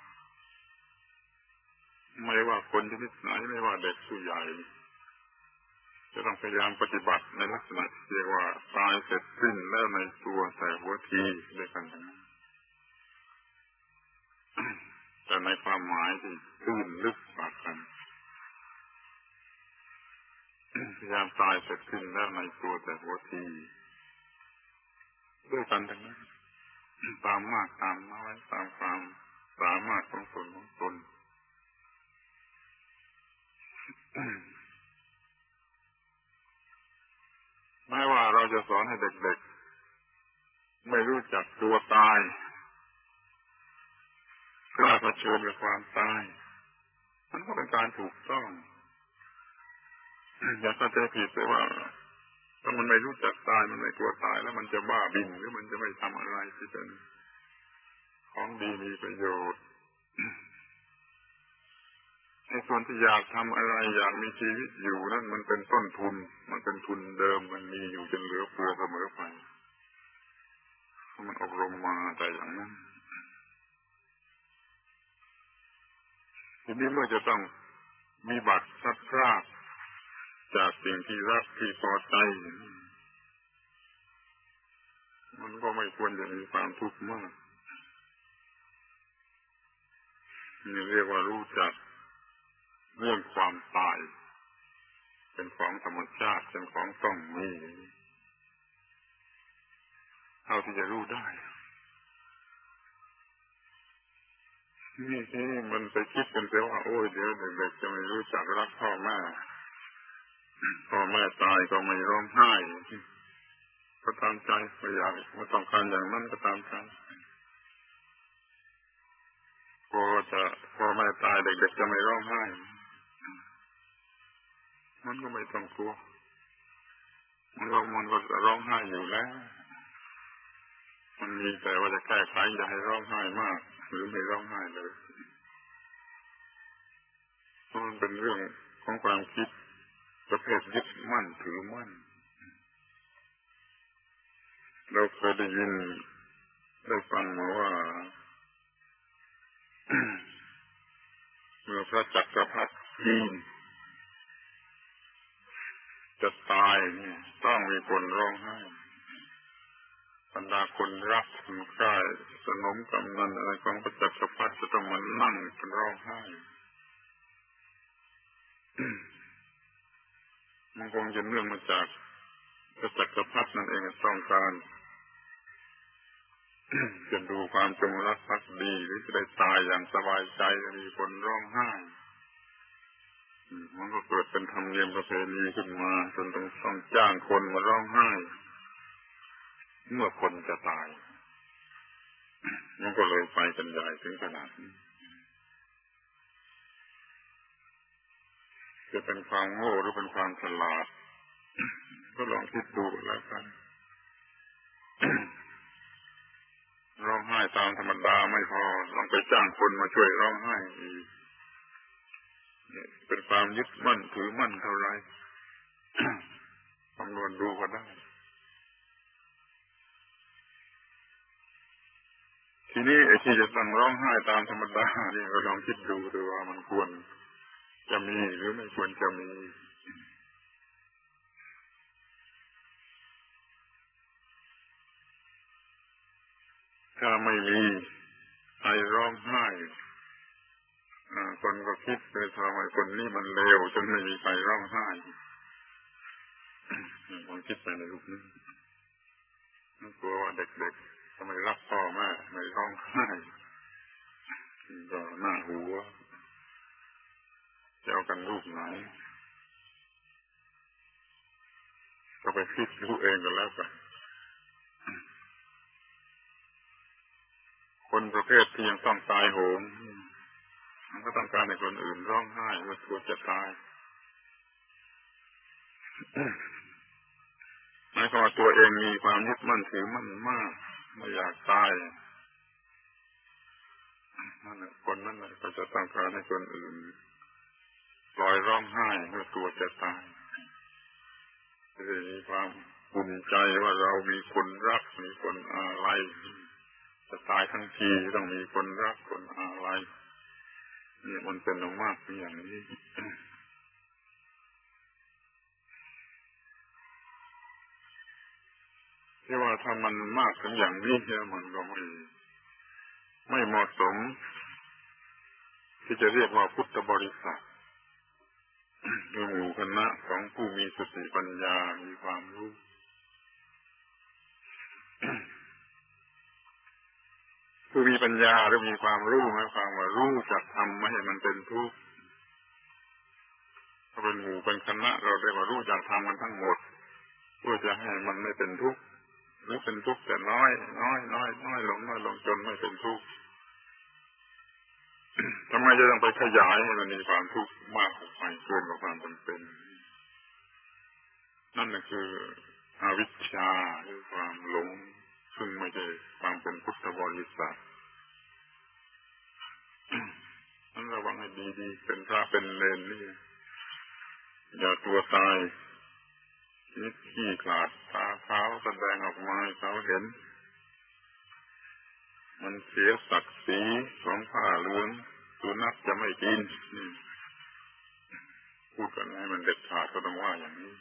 ไม่ว่าคนชนิดไหนไม่ว่าเด็กผู้ใหญ่จะต้องพยายามปฏิบัติในลักษณะที่เรียกว่าตายเสร็จสิ้นแล้วในตัวแต่หัวทีด้วยกันทั้งนั้นแต่ในความหมายที่ตื้นลึกกว่ากันพยายามตายเสร็จสิ้นแล้วในตัวแต่หัวทีด้วยกันทั้งนั้นตามมากตามน้อยตามความสามารถของตนของตนแม้ว่าเราจะสอนให้เด็กๆไม่รู้จักตัวตายกล้าเผชิญกับความตายมันก็เป็นการถูกต้องอย่าเข้าใจผิดไปว่าถ้ามันไม่รู้จักตายมันไม่กลัวตายแล้วมันจะบ้าบินหรือมันจะไม่ทำอะไรที่เป็นของดีมีประโยชน์ไอ้ส่วนที่อยากทำอะไรอยากมีชีวิตอยู่นั่นมันเป็นต้นทุนมันเป็นทุนเดิมมันมีอยู่จนเหลือเฟือเสมอไปมันอบรมมาแต่อย่างนั้นทีนี้เมื่อจะต้องมีบัตรพัดพรากจากสิ่งที่รักที่พอใจมันก็ไม่ควรจะมีความทุกข์มากนี่เรียกว่ารู้จักเรื่องความตายเป็นของธรรมชาติเป็นของต้องมีเท่าที่จะรู้ได้นี่ที่มันไปคิดกันเสียว่าโอ้ยเดี๋ยวเด็กๆจะไม่รู้จักรักพ่อแม่พ่อแม่ตายก็ไม่ร้องไห้ก็ตามใจไม่อยากไม่ต้องการอย่างนั้นก็ตามใจคอจะพอแม่ตายเด็กๆจะไม่ร้องไห้มันก็ไม่ต้องกลัวมันก็มันก็จะร้องไห้อยู่แล้วมันมีแต่ว่าจะแก้ไขอย่าให้ร้องไห้มากหรือไม่ร้องไห้เลยมันเป็นเรื่องของความคิดประเภทยึดมั่นถือมั่นเราเคยได้ยินได้ฟังมาว่า เมื่อพระจักรพรรดิจีนจะตายเนี่ยต้องมีคนร้องไห้บรรดาคนรักคนใกล้สนมกำนันอะไรของพระจักรพรรดิจะต้องมานั่งกันร้องไห้มันคงจะเนื่องมาจากพระจักรพรรดินั่นเองต้องการจะดูความจงรักภักดีหรือจะได้ตายอย่างสบายใจมีคนร้องไห้มันก็เกิดเป็นธรรมเนียมประเพณีขึ้นมาจนต้องต้องจ้างคนมาร้องไห้เมื่อคนจะตายมันก็เลยไปกันใหญ่ถึงขนาดนี้จะเป็นความโง่หรือเป็นความฉลาดก็ลองคิดดูแล้วกันร้องไห้ตามธรรมดาไม่พอลองไปจ้างคนมาช่วยร้องไห้อีกเป็นความยึดมั่นถือมั่นเท่าไรคำนวณดูก็ได้ทีนี้ไอ้ที่จะต้องร้องไห้ตามธรรมดานี่เราลองคิดดูดูว่ามันควรจะมีหรือไม่ควรจะมีถ้าไม่มีใครร้องไห้คนก็คิดเลยทำไมคนนี้มันเลวจนไม่มีใครร้องไห้ลองคิดไปในรูปนี้กลัวว่าเด็กๆทำไมรักพ่อแม่ไม่ร้องไห้ก็น่าหัวจะเอากันรูปไหนก็ไปคิดดูเองกันแล้วกันคนประเภทที่ยังต้องตายโหงมันก็ต้องการให้คนอื่นร้องไห้เมื่อกลัวจะตายหมายความว่าตัวเองมีความยึดมั่นถือมั่นมากไม่อยากตายนั่นแหละคนนั้นก็จะต้องการให้คนอื่นปล่อยร้องไห้เมื่อกลัวจะตายจะมีความภูมิใจว่าเรามีคนรักมีคนอาลัยจะตายทั้งทีต้องมีคนรักคนอาลัยนี่มันเป็นมากอย่างนี้ที่ว่าถ้ามันมากถึงอย่างนี้เนี่ยมันก็ไม่ไม่เหมาะสมที่จะเรียกว่าพุทธบริษัทหรือหมู่คณะของผู้มีสติปัญญามีความรู้ผู้มีปัญญาหรือมีความรู้หมายความว่ารู้จักทำไม่ให้มันเป็นทุกข์ถ้าเป็นหมู่เป็นคณะเราได้ว่ารู้จักทำมันทั้งหมดเพื่อจะให้มันไม่เป็นทุกข์หรือเป็นทุกข์แต่น้อยน้อยน้อยน้อยลงน้อยลงจนไม่เป็นทุกข์ทำไมจะต้องไปขยายให้มันมีความทุกข์มากออกไปเกินกว่าความจำเป็นนั่นก็คืออวิชชาหรือความหลงซึ่งไม่ใช่ความเป็นพุทธบริษัทนั้นระวังให้ดีๆเป็นพระเป็นเณรนี่อย่าตัวตายนิดขี้ขลาดตาขาวแสดงออกมาให้เขาเห็นมันเสียศักดิ์ศรีของผ้าเหลืองสุนัขจะไม่กินพูดกันให้มันเด็ดขาดก็ต้องว่าอย่างนี้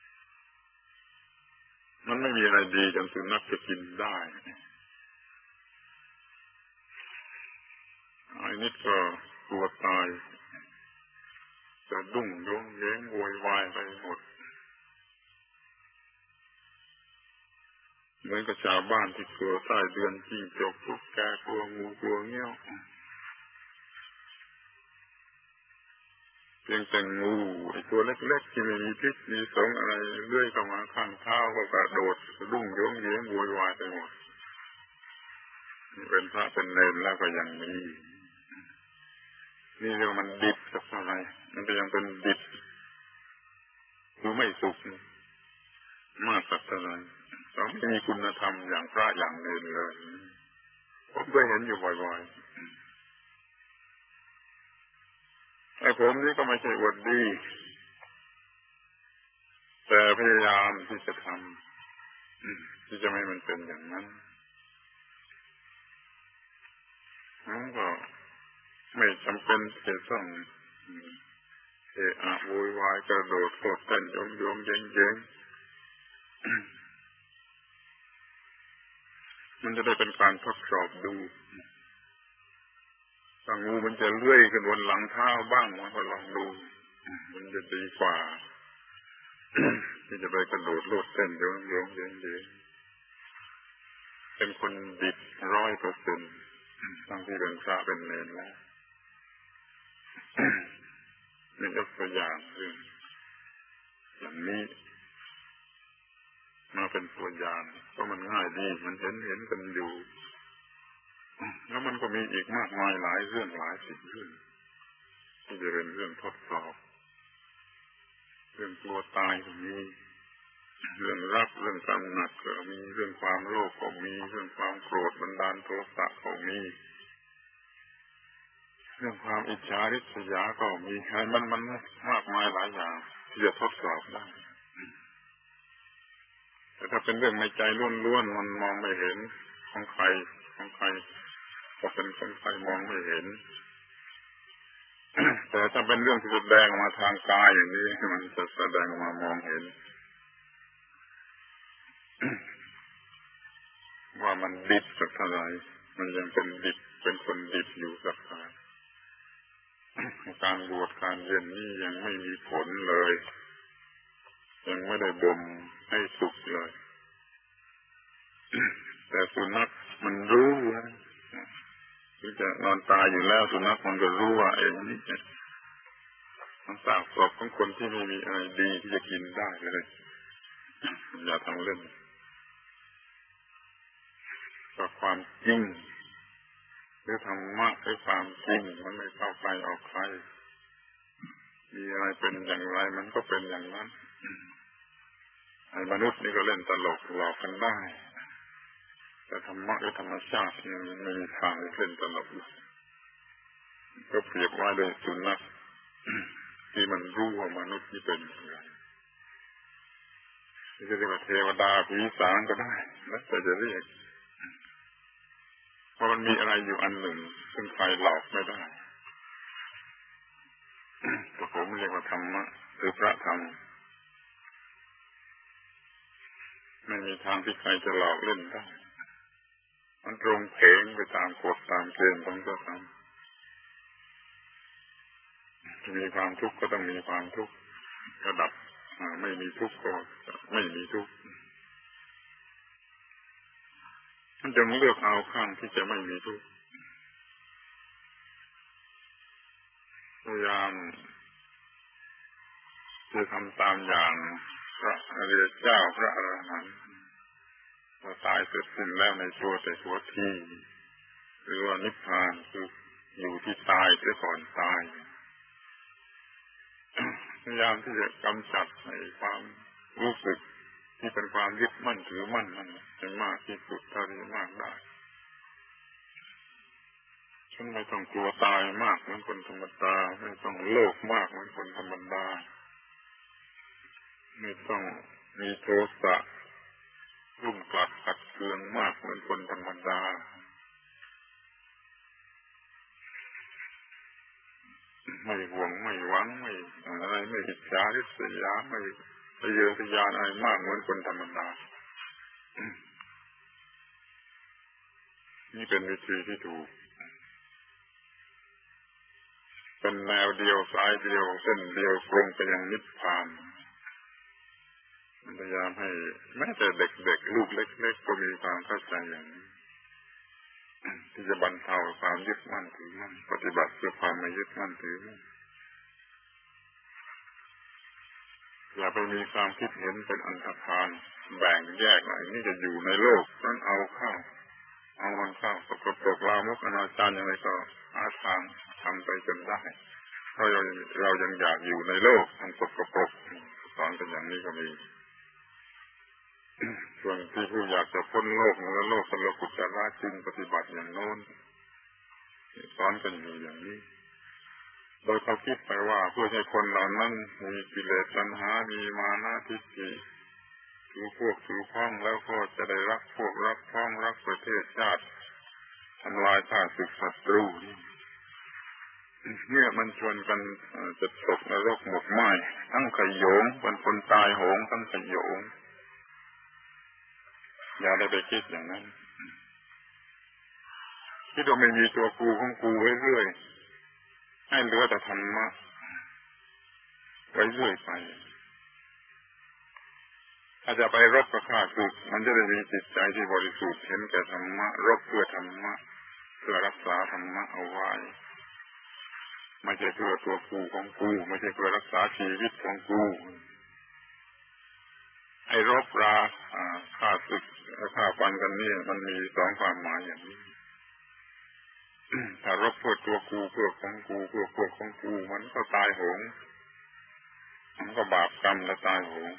มันไม่มีอะไรดีจนสุนัขจะกินได้ไอ้นิดก็กลัวตายจะดุ้งโยงเย้งโวยวายไปหมดเหมือนกับชาวบ้านที่กลัวใต้เดือนจิ้งจกตุ๊กแกกลัวงูกลัวเงี้ยวเพียงแต่งูไอ้ตัวเล็กๆที่ไม่มีพิษมีสงอะไรเลื่อยเข้ามาข้างเท้าก็กระโดดดุ้งโยงเย้งโวยวายไปหมดเป็นพระเป็นเณรแล้วก็อย่างนี้นี่เรียกว่ามันดิบสักเท่าไหร่มันก็ยังเป็นดิบหรือไม่สุกมากสักเท่าไหร่เราไม่มีคุณธรรมอย่างพระอย่างเนรเลยผมก็เห็นอยู่บ่อยๆไอ้ผมนี่ก็ไม่ใช่อวดดีแต่พยายามที่จะทำที่จะไม่มันเป็นอย่างนั้นนั่นก็ไม่จำเป็นจะต้องเอะอะโวยวายกระโดดโลดเต้นโยมโยมเย้งเย้งมันจะได้เป็นการทดสอบดูถ้างูมันจะเลื่อยขึ้นบนหลังเท้าบ้างมันก็ลองดูมันจะดีกว่าที่จะไปกระโดดโลดเต้นโยมโยมเย้งเย้งเป็นคนดิบร้อยเปอร์เซ็นต์ทั้งที่เป็นพระเป็นเนรแล้วนี่ยกตัวอย่างเรื่องอย่างนี้มาเป็นตัวอย่างเพราะมันง่ายดีมันเห็นเห็นกันอยู่แล้วมันก็มีอีกมากมายหลายเรื่องหลายสิ่งเรื่องที่จะเป็นเรื่องทดสอบเรื่องกลัวตายก็มีเรื่องรักเรื่องกำหนัดก็มีเรื่องความโลภก็มีเรื่องความโกรธบันดาลโทสะก็มีเรื่องความอิจฉาริษยาก็มีมันมันมากมายหลายอย่างที่จะทดสอบได้แต่ถ้าเป็นเรื่องในใจล้วนๆมันมองไม่เห็นของใครของใครก็เป็นของใครมองไม่เห็นแต่ถ้าเป็นเรื่องที่แสดงออกมาทางกายอย่างนี้มันจะแสดงออกมามองเห็นว่ามันดิบสักเท่าไหร่มันยังเป็นดิบเป็นคนดิบอยู่สักเท่าไหร่การบวชการเรียนนี่ยังไม่มีผลเลยยังไม่ได้บ่มให้สุกเลยแต่สุนัขมันรู้นะที่จะนอนตายอยู่แล้วสุนัขมันก็รู้ว่าเองนี่มันสากศพของคนที่ไม่มีอะไรดีที่จะกินได้เลยอย่าทำเล่นก็ความจริงหรือธรรมะหรือความจริงมันไม่เข้าใครออกใครมีอะไรเป็นอย่างไรมันก็เป็นอย่างนั้นไอ้มนุษย์นี่ก็เล่นตลกหลอกกันได้แต่ธรรมะหรือธรรมชาตินี่ไม่มีทางเล่นตลกก็เปรียบว่าโดยสุนัขที่มันรู้ว่ามนุษย์นี่เป็นอย่างไรจะเรียกว่าเทวดาผีสางก็ได้แล้วแต่จะเรียกเพราะมันมีอะไรอยู่อันหนึ่งซึ่งใครหลอกไม่ได้แต่ผมเรียกว่าธรรมะหรือพระธรรมไม่มีทางที่ใครจะหลอกเล่นได้มันตรงเพงไปตามกฎตามเกณฑ์ของพระธรรมจะมีความทุกข์ก็ต้องมีความทุกข์ระดับไม่มีทุกข์ก็ไม่มีทุกข์มันจะเลือกเอาข้างที่จะไม่มีทุกข์พยายามจะทำตามอย่างพระอริยเจ้าพระอรหันต์ว่าตายเสร็จสิ้นแล้วในชั่วแต่ชั่วทีหรือว่านิพพานคืออยู่ที่ตายเสียก่อนตายพยายามที่จะกำจัดในความรู้สึกที่เป็นความยึดมั่นถือมั่นนั่นให้มากที่สุดเท่าที่มากได้ฉันไม่ต้องกลัวตายมากเหมือนคนธรรมดาไม่ต้องโลภมากเหมือนคนธรรมดาไม่ต้องมีโทสะรุ่มกลัดขัดเคืองมากเหมือนคนธรรมดาไม่หวงไม่หวังไม่อะไรไม่อิจฉาริษยาไม่ทะเยอทะยานอะไรมากเหมือนคนธรรมดานี่เป็นวิธีที่ถูกเป็นแนวเดียวสายเดียวเส้นเดียวตรงไปยังนิพพานพยายามให้แม้แต่เด็กๆลูกเล็กๆก็มีความเข้าใจอย่างนี้ที่จะบรรเทาความยึดมั่นถือมั่นปฏิบัติเพื่อความไม่ยึดมั่นถือมั่นอย่าไปมีความคิดเห็นเป็นอันธพาลแบ่งแยกว่านี่จะอยู่ในโลกนั้นเอาเข้าเอามันเข้าสกปรกลามกอนาจารอย่างไรก็หาทางทำไปจนได้เพราะเราเรายังอยากอยู่ในโลกอันสกปรกสอนกันอย่างนี้ก็มีส่วนที่ผู้อยากจะพ้นโลกเหนือโลกสโลกุตระจึงปฏิบัติอย่างโน้นสอนกันอยู่อย่างนี้โดยเขาคิดไปว่าเพื่อให้คนเหล่านั้นมีกิเลสตัณหามีมานะทิฏฐิถือพวกถือพ้องแล้วก็จะได้รักพวกรักพ้องรักประเทศชาติทำลายข้าศึกศัตรูเนี่ยมันชวนกันจะตกนรกหมกไหม้ทั้งขโยงเป็นคนตายโหงทั้งขโยงอย่าได้ไปคิดอย่างนั้นคิดว่าไม่มีตัวกูของกูไว้เรื่อยให้เหลือแต่ธรรมะไว้เรื่อยไปถ้าจะไปรบกับข้าศึกมันจะได้มีจิตใจที่บริสุทธิ์เห็นแก่ธรรมะรบเพื่อธรรมะเพื่อรักษาธรรมะเอาไว้ไม่ใช่เพื่อตัวกูของกูไม่ใช่เพื่อรักษาชีวิตของกูไอ้รบราฆ่าศึกฆ่าฟันกันนี่มันมีสองความหมายอย่างนี้ถ้ารบเพื่อตัวกูเพื่อของกูเพื่อพวกของกูมันก็ตายโหงมันก็บาปกรรมและตายโหง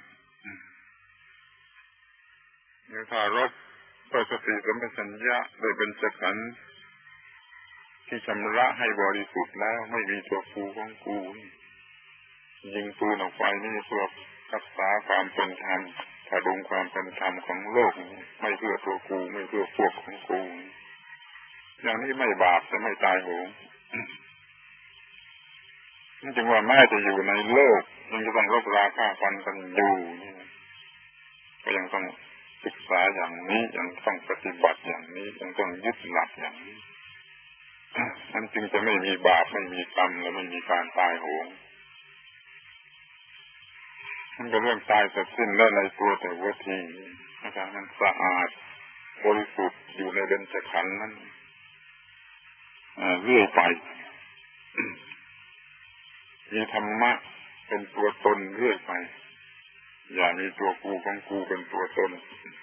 เนี่ยถ้ารบเพื่อสติสัมปชัญญะโดยเป็นจักขันธ์ที่ชำระให้บริสุทธิ์แล้วไม่มีตัวกูของกูยิงปืนออกไปนี่เพื่อรักษาความเป็นธรรมพดุงความเป็นธรรมของโลกไม่เพื่อตัวกูไม่เพื่อพวกของกูอย่างนี้ไม่บาปจะไม่ตายโหงนี่จึงว่าแม้จะอยู่ในโลกยังจะต้องรบราฆ่าฟันกันอยู่ก็ยังต้องศึกษาอย่างนี้ยังต้องปฏิบัติอย่างนี้ยังต้องยึดหลักอย่างนี้มันจึงจะไม่มีบาปไม่มีกรรมและไม่มีการตายโหงมันเป็นเรื่องตายแต่สิ้นแล้วในตัวแต่ว่าทีอาการมันสะอาดบริสุทธิ์อยู่ในเบญจขันธ์นั้นเรื่อยไปมีธรรมะเป็นตัวตนเรื่อยไปอย่ามีตัวกูของกูเป็นตัวตน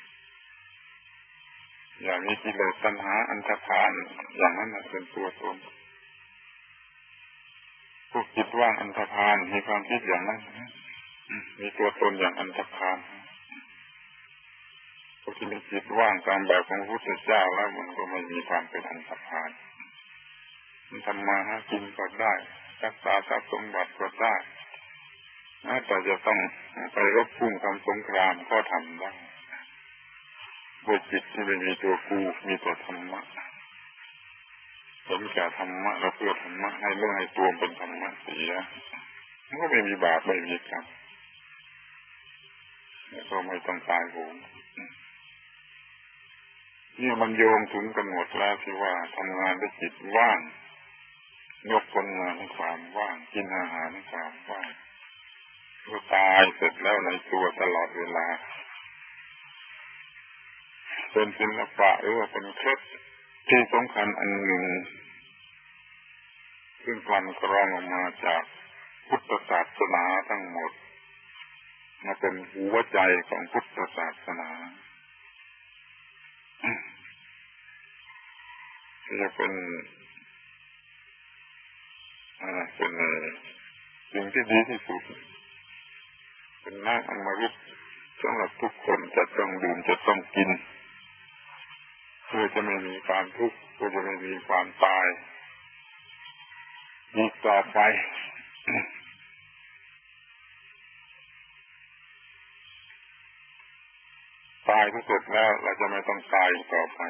อย่ามีกิเลสตัณหาอันธพาลอย่างนั้นเป็นตัวตนพวกจิตว่างอันธพาลมีความคิดอย่างนั้นมีตัวตนอย่างอันธพาลพวกที่มีจิตว่างตามแบบของพระพุทธเจ้าแล้วมันก็ไม่มีความเป็นอันธพาลมันทำมาหากินก็ได้รักษาทรัพย์สมบัติก็ได้แม้แต่จะต้องไปรบพุ่งทำสงครามก็ทำได้ด้วยจิตที่ไม่มีตัวกูมีแต่ธรรมะเห็นแก่ธรรมะแล้วเพื่อธรรมะให้เรื่องให้ตัวเป็นธรรมะเสียมันก็ไม่มีบาปไม่มีกรรมแล้วก็ไม่ต้องตายโหงนี่มันโยงถึงกันหมดแล้วที่ว่าทำงานด้วยจิตว่างยกผลงานให้ความว่างกินอาหารให้ความว่างก็ตายเสร็จแล้วในตัวตลอดเวลาเป็นศิลปะหรือว่าเป็นเคล็ดที่สำคัญอันหนึ่งซึ่งกลั่นกรองออกมาจากพุทธศาสนาทั้งหมดมาเป็นหัวใจของพุทธศาสนาที่จะเป็นอะไรเป็นสิ่งที่ดีที่สุดเป็นน้ำอมฤตสำหรับทุกคนจะต้องดื่มจะต้องกินเพื่อจะไม่มีความทุกข์เพื่อจะไม่มีความตายอีกต่อไปตายที่สุดแล้วเราจะไม่ต้องตายอีกต่อไป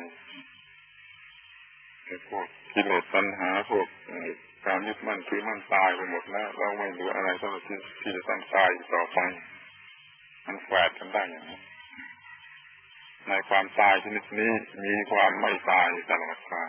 ไอ้พวกกิเลสตัณหาพวกการยึดมั่นถือมั่นตายไปหมดแล้วเราไม่เหลืออะไรสำหรับที่ที่จะต้องตายอีกต่อไปมันแฝดกันได้อย่างนี้ในความตายชนิดนี้มีความไม่ตายตลอดกาล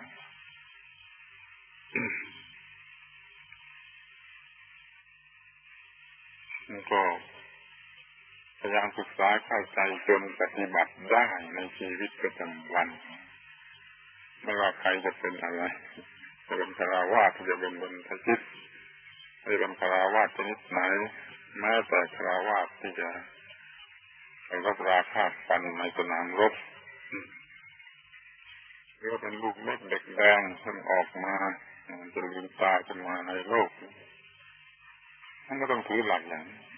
แล้วก็พยายามศึกษาเข้าใจจนปฏิบัติได้ในชีวิตประจำวันไม่ว่าใครจะเป็นอะไรจะเป็นคฤหัสถ์จะเป็นบรรพชิตจะเป็นคฤหัสถ์ชนิดไหนแม้แต่คฤหัสถ์ที่จะไปรบราฆ่าฟันในสนามรบหรือเป็นลูกเล็กเด็กแดงเพิ่งออกมาจะลืมตาขึ้นมาในโลกท่านก็ต้องถือหลักอย่างนี้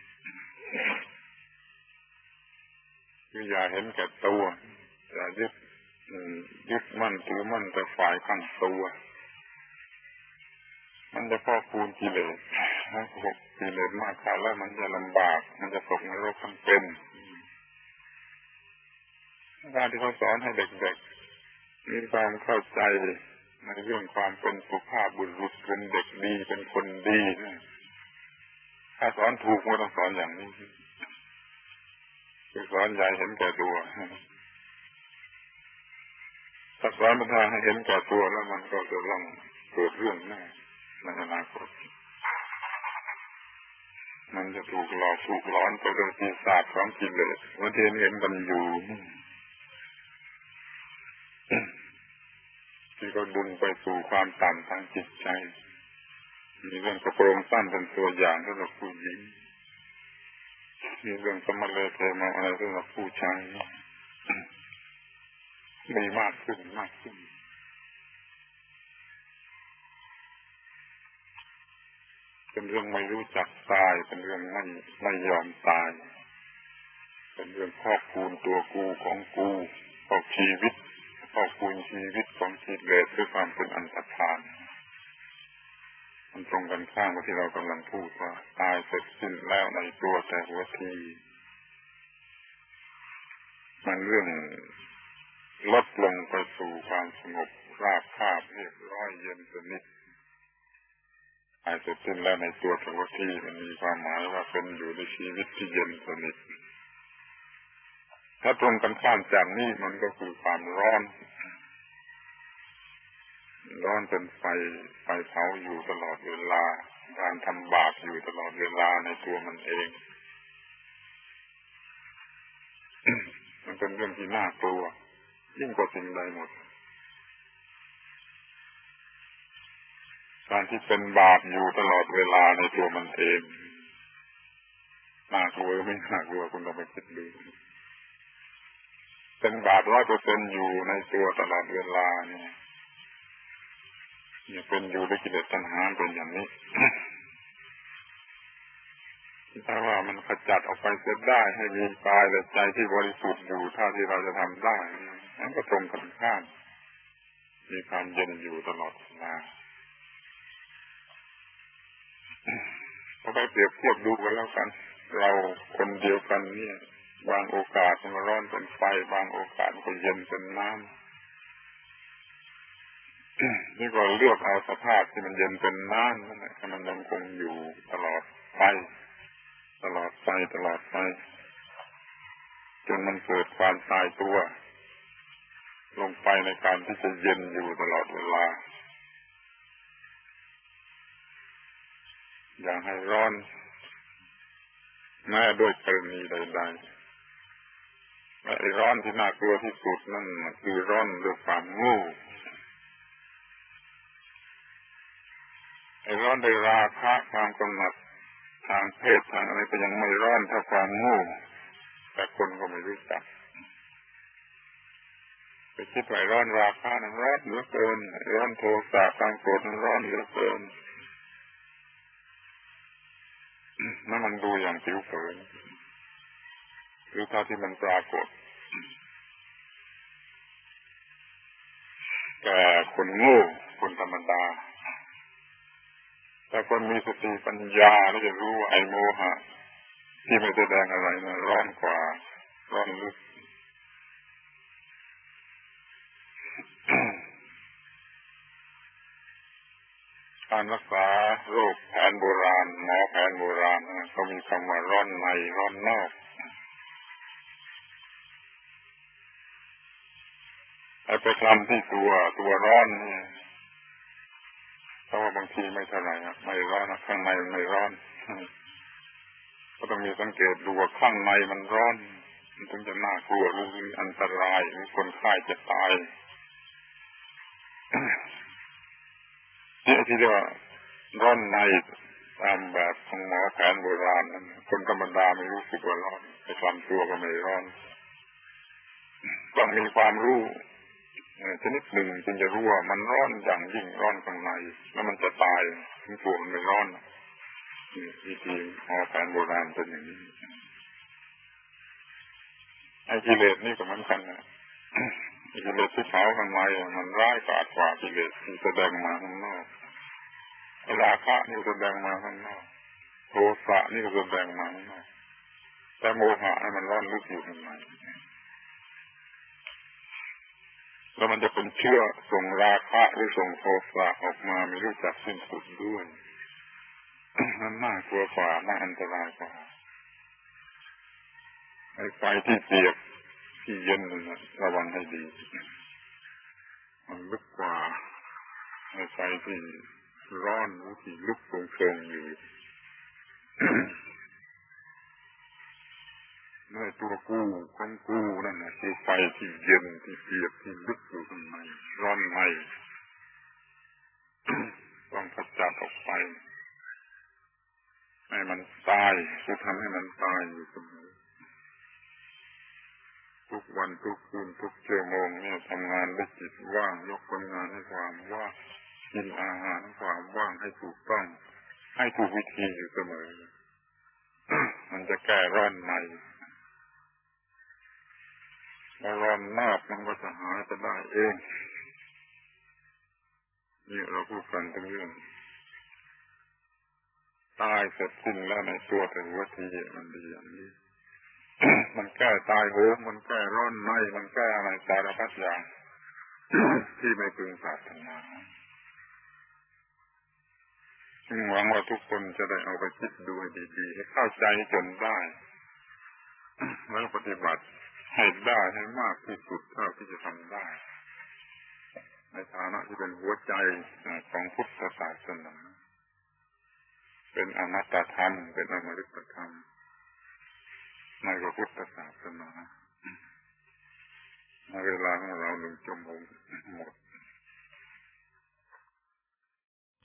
คืออย่าเห็นแก่ตัวอย่ายึดยึดมั่นถือมั่นแต่ฝ่ายข้างตัวมันจะพอกพูนกิเลสถ้าพกกิเลสมากขึ้นแล้วมันจะลำบากมันจะตกนรกทั้งเป็นการที่เขาสอนให้เด็กๆมีความเข้าใจในเรื่องความเป็นสุภาพบุรุษเป็นเด็กดีเป็นคนดีถ้าสอนถูกไม่ต้องสอนอย่างนี้คือสอนใหญ่เห็นแก่ตัวถ้าสอนมันทางให้เห็นแก่ตัวแล้วมันก็จะต้องเกิดเรื่องแน่ในอนาคตมันจะถูกหลอกถูกหลอนไปโดยปีศาจของกิเลสวันที่เห็นกันอยู่ที่ก็ดึงไปสู่ความต่ำทางจิตใจมีเรื่องกระโปรงสั้นเป็นตัวอย่างสำหรับผู้หญิงมีเรื่องสมณเลเทมาอะไรสำหรับผู้ชายมีมากขึ้นมากขึ้นเป็นเรื่องไม่รู้จักตายเป็นเรื่องไม่ไม่ยอมตายเป็นเรื่องครอบคลุมตัวกูของกูครอบชีวิตครอบคลุมชีวิตของกิเลสด้วยความเป็นอันตรธานมันตรงกันข้ามกับที่เรากำลังพูดว่าตายเสร็จสิ้นแล้วในตัวแต่หัวทีมันเรื่องลดลงไปสู่ความสงบราบคาบเรียบร้อยเย็นสนิทตายเสร็จสิ้นแล้วในตัวแต่หัวทีมันมีความหมายว่าเป็นอยู่ในชีวิตที่เย็นสนิทถ้าตรงกันข้ามจากนี้มันก็คือความร้อนร้อนเป็นไฟไฟเผาอยู่ตลอดเวลาการทำบาปอยู่ตลอดเวลาในตัวมันเอง มันเป็นเรื่องที่น่ากลัวยิ่งกว่าสิ่งใดหมดการที่เป็นบาปอยู่ตลอดเวลาในตัวมันเองน่ากลัวไม่น่ากลัวคุณต้องไปคิดดูเป็นบาปร้อยเปอร์เซ็นต์อยู่ในตัวตลอดเวลาเนี่ยนี่เป็นอยู่ด้วยกิเลสตัณหาเป็นอย่างนี้ ถ้าว่ามันขจัดออกไปเสียได้ให้มีกายและใจที่บริสุทธิ์อยู่เท่าที่เราจะทำได้นั่นก็ตรงกันข้ามมีความเย็นอยู่ตลอดเวลาพอไปเปรียบเทียบดูกันแล้วกันเราคนเดียวกันเนี่ยบางโอกาสมันร้อนเป็นไฟบางโอกาสมันก็เย็นเป็นน้ำนี่ก็เลือกเอาสภาพที่มันเย็นเป็นน้ำนั่นแหละมันยังคงอยู่ตลอดไปตลอดไปตลอดไปจนมันเกิดความตายตัวลงไปในการที่จะเย็นอยู่ตลอดเวลาอย่าให้ร้อนแม้ด้วยกรณีใดๆไอ้ร้อนที่น่ากลัวที่สุดนั่นคือร้อนด้วยความโง่ไอ้ร้อนด้วยราคะความกำหนัดทางเพศทางอะไรก็ยังไม่ร้อนเท่าความโง่แต่คนก็ไม่รู้จักไปคิดว่าร้อนราคะนั้นร้อนเหลือเกินร้อนโทสะความโกรธนั้นร้อนเหลือเกินนั่นมันดูอย่างผิวเผินหรือเท่าที่มันปรากฏแต่คนโง่คนธรรมดาแต่คนมีสติปัญญาแล้วจะรู้ว่าไอ้โมหะที่ไม่แสดงอะไรนะร้อนกว่าร้อนลึก การรักษาโรคแผนโบราณหมอแผนโบราณเขามีคำว่าร้อนในร้อนนอกไอ้ไปคลำที่ตัวตัวร้อนนี่เพราะว่าบางทีไม่เท่าไหร่ไม่ร้อนข้างในมันไม่ร้อนก็ต้องมีสังเกตดูว่าข้างในมันร้อนมันถึงจะน่ากลัวหรืออันตรายหรือคนไข้จะตายที่ที่เรียกว่าร้อนในตามแบบของหมอแผนโบราณนั้นคนธรรมดาไม่รู้สึกว่าร้อนไปคลำตัวก็ไม่ร้อนต้องมีความรู้ชนิดหนึ่งจึงจะรู้ว่ามันร้อนอย่างยิ่งร้อนข้างในแล้วมันจะตายถึงตัวมันไม่ร้อนนี่วิธีหมอแผนโบราณเป็นอย่างนี้ไอ้กิเลสนี่ก็เหมือนกันนะกิเลสที่เผาข้างในมันร้ายกาจกว่ากิเลสที่แสดงมาข้างนอกราคะนี่แสดงมาข้างนอกโทสะนี่ก็แสดงมาข้างนอกแต่โมหะมันร้อนลึกอยู่ข้างในแล้วมันจะเป็นเชื้อส่งราคะหรือส่งโทสะออกมาไม่รู้จักสิ้นสุดด้วยมันน่ากลัวกว่าน่าอันตรายกว่าไอ้ไฟที่เปียกที่เย็นระวังให้ดีมันลึกกว่าไอ้ไฟที่ร้อนหรือที่ลุกโชงๆอยู่ในตัวกู้ของกู้นั่นนะคือไฟที่เย็นที่เปียกที่ลึกอยู่ข้างในร้อนไหมต้องขจัดออกไปให้มันตายคือทำให้มันตายอยู่เสมอทุกวันทุกคืนทุกชั่วโมงเนี่ยทำงานด้วยจิตว่างยกผลงานให้ความว่างกินอาหารความว่างให้ถูกต้องให้ถูกวิธีอยู่เสมอ มันจะแก้ร้อนในแล้วร้อนมากมันก็จะหายจะได้เองนี่เราพูดกันถึงเรื่องตายเสร็จสิ้นแล้วในตัวแต่หัวทีมันดีอย่างนี้ มันแก้ตายโหงมันแก้ร้อนในมันแก้อะไรสารพัดอย่าง ที่ไม่พึงปรารถนาจึงหวังว่าทุกคนจะได้เอาไปคิดดูให้ดีๆให้เข้าใจจนได้ แล้วปฏิบัติให้ได้ให้มากที่สุดเท่าที่จะทำได้ในฐานะที่เป็นหัวใจของพุทธศาสนาเป็นอนัตตธรรมเป็นอมฤตธรรมในพระพุทธศาสนาในเวลาของเราหนึ่งชั่วโมงหมด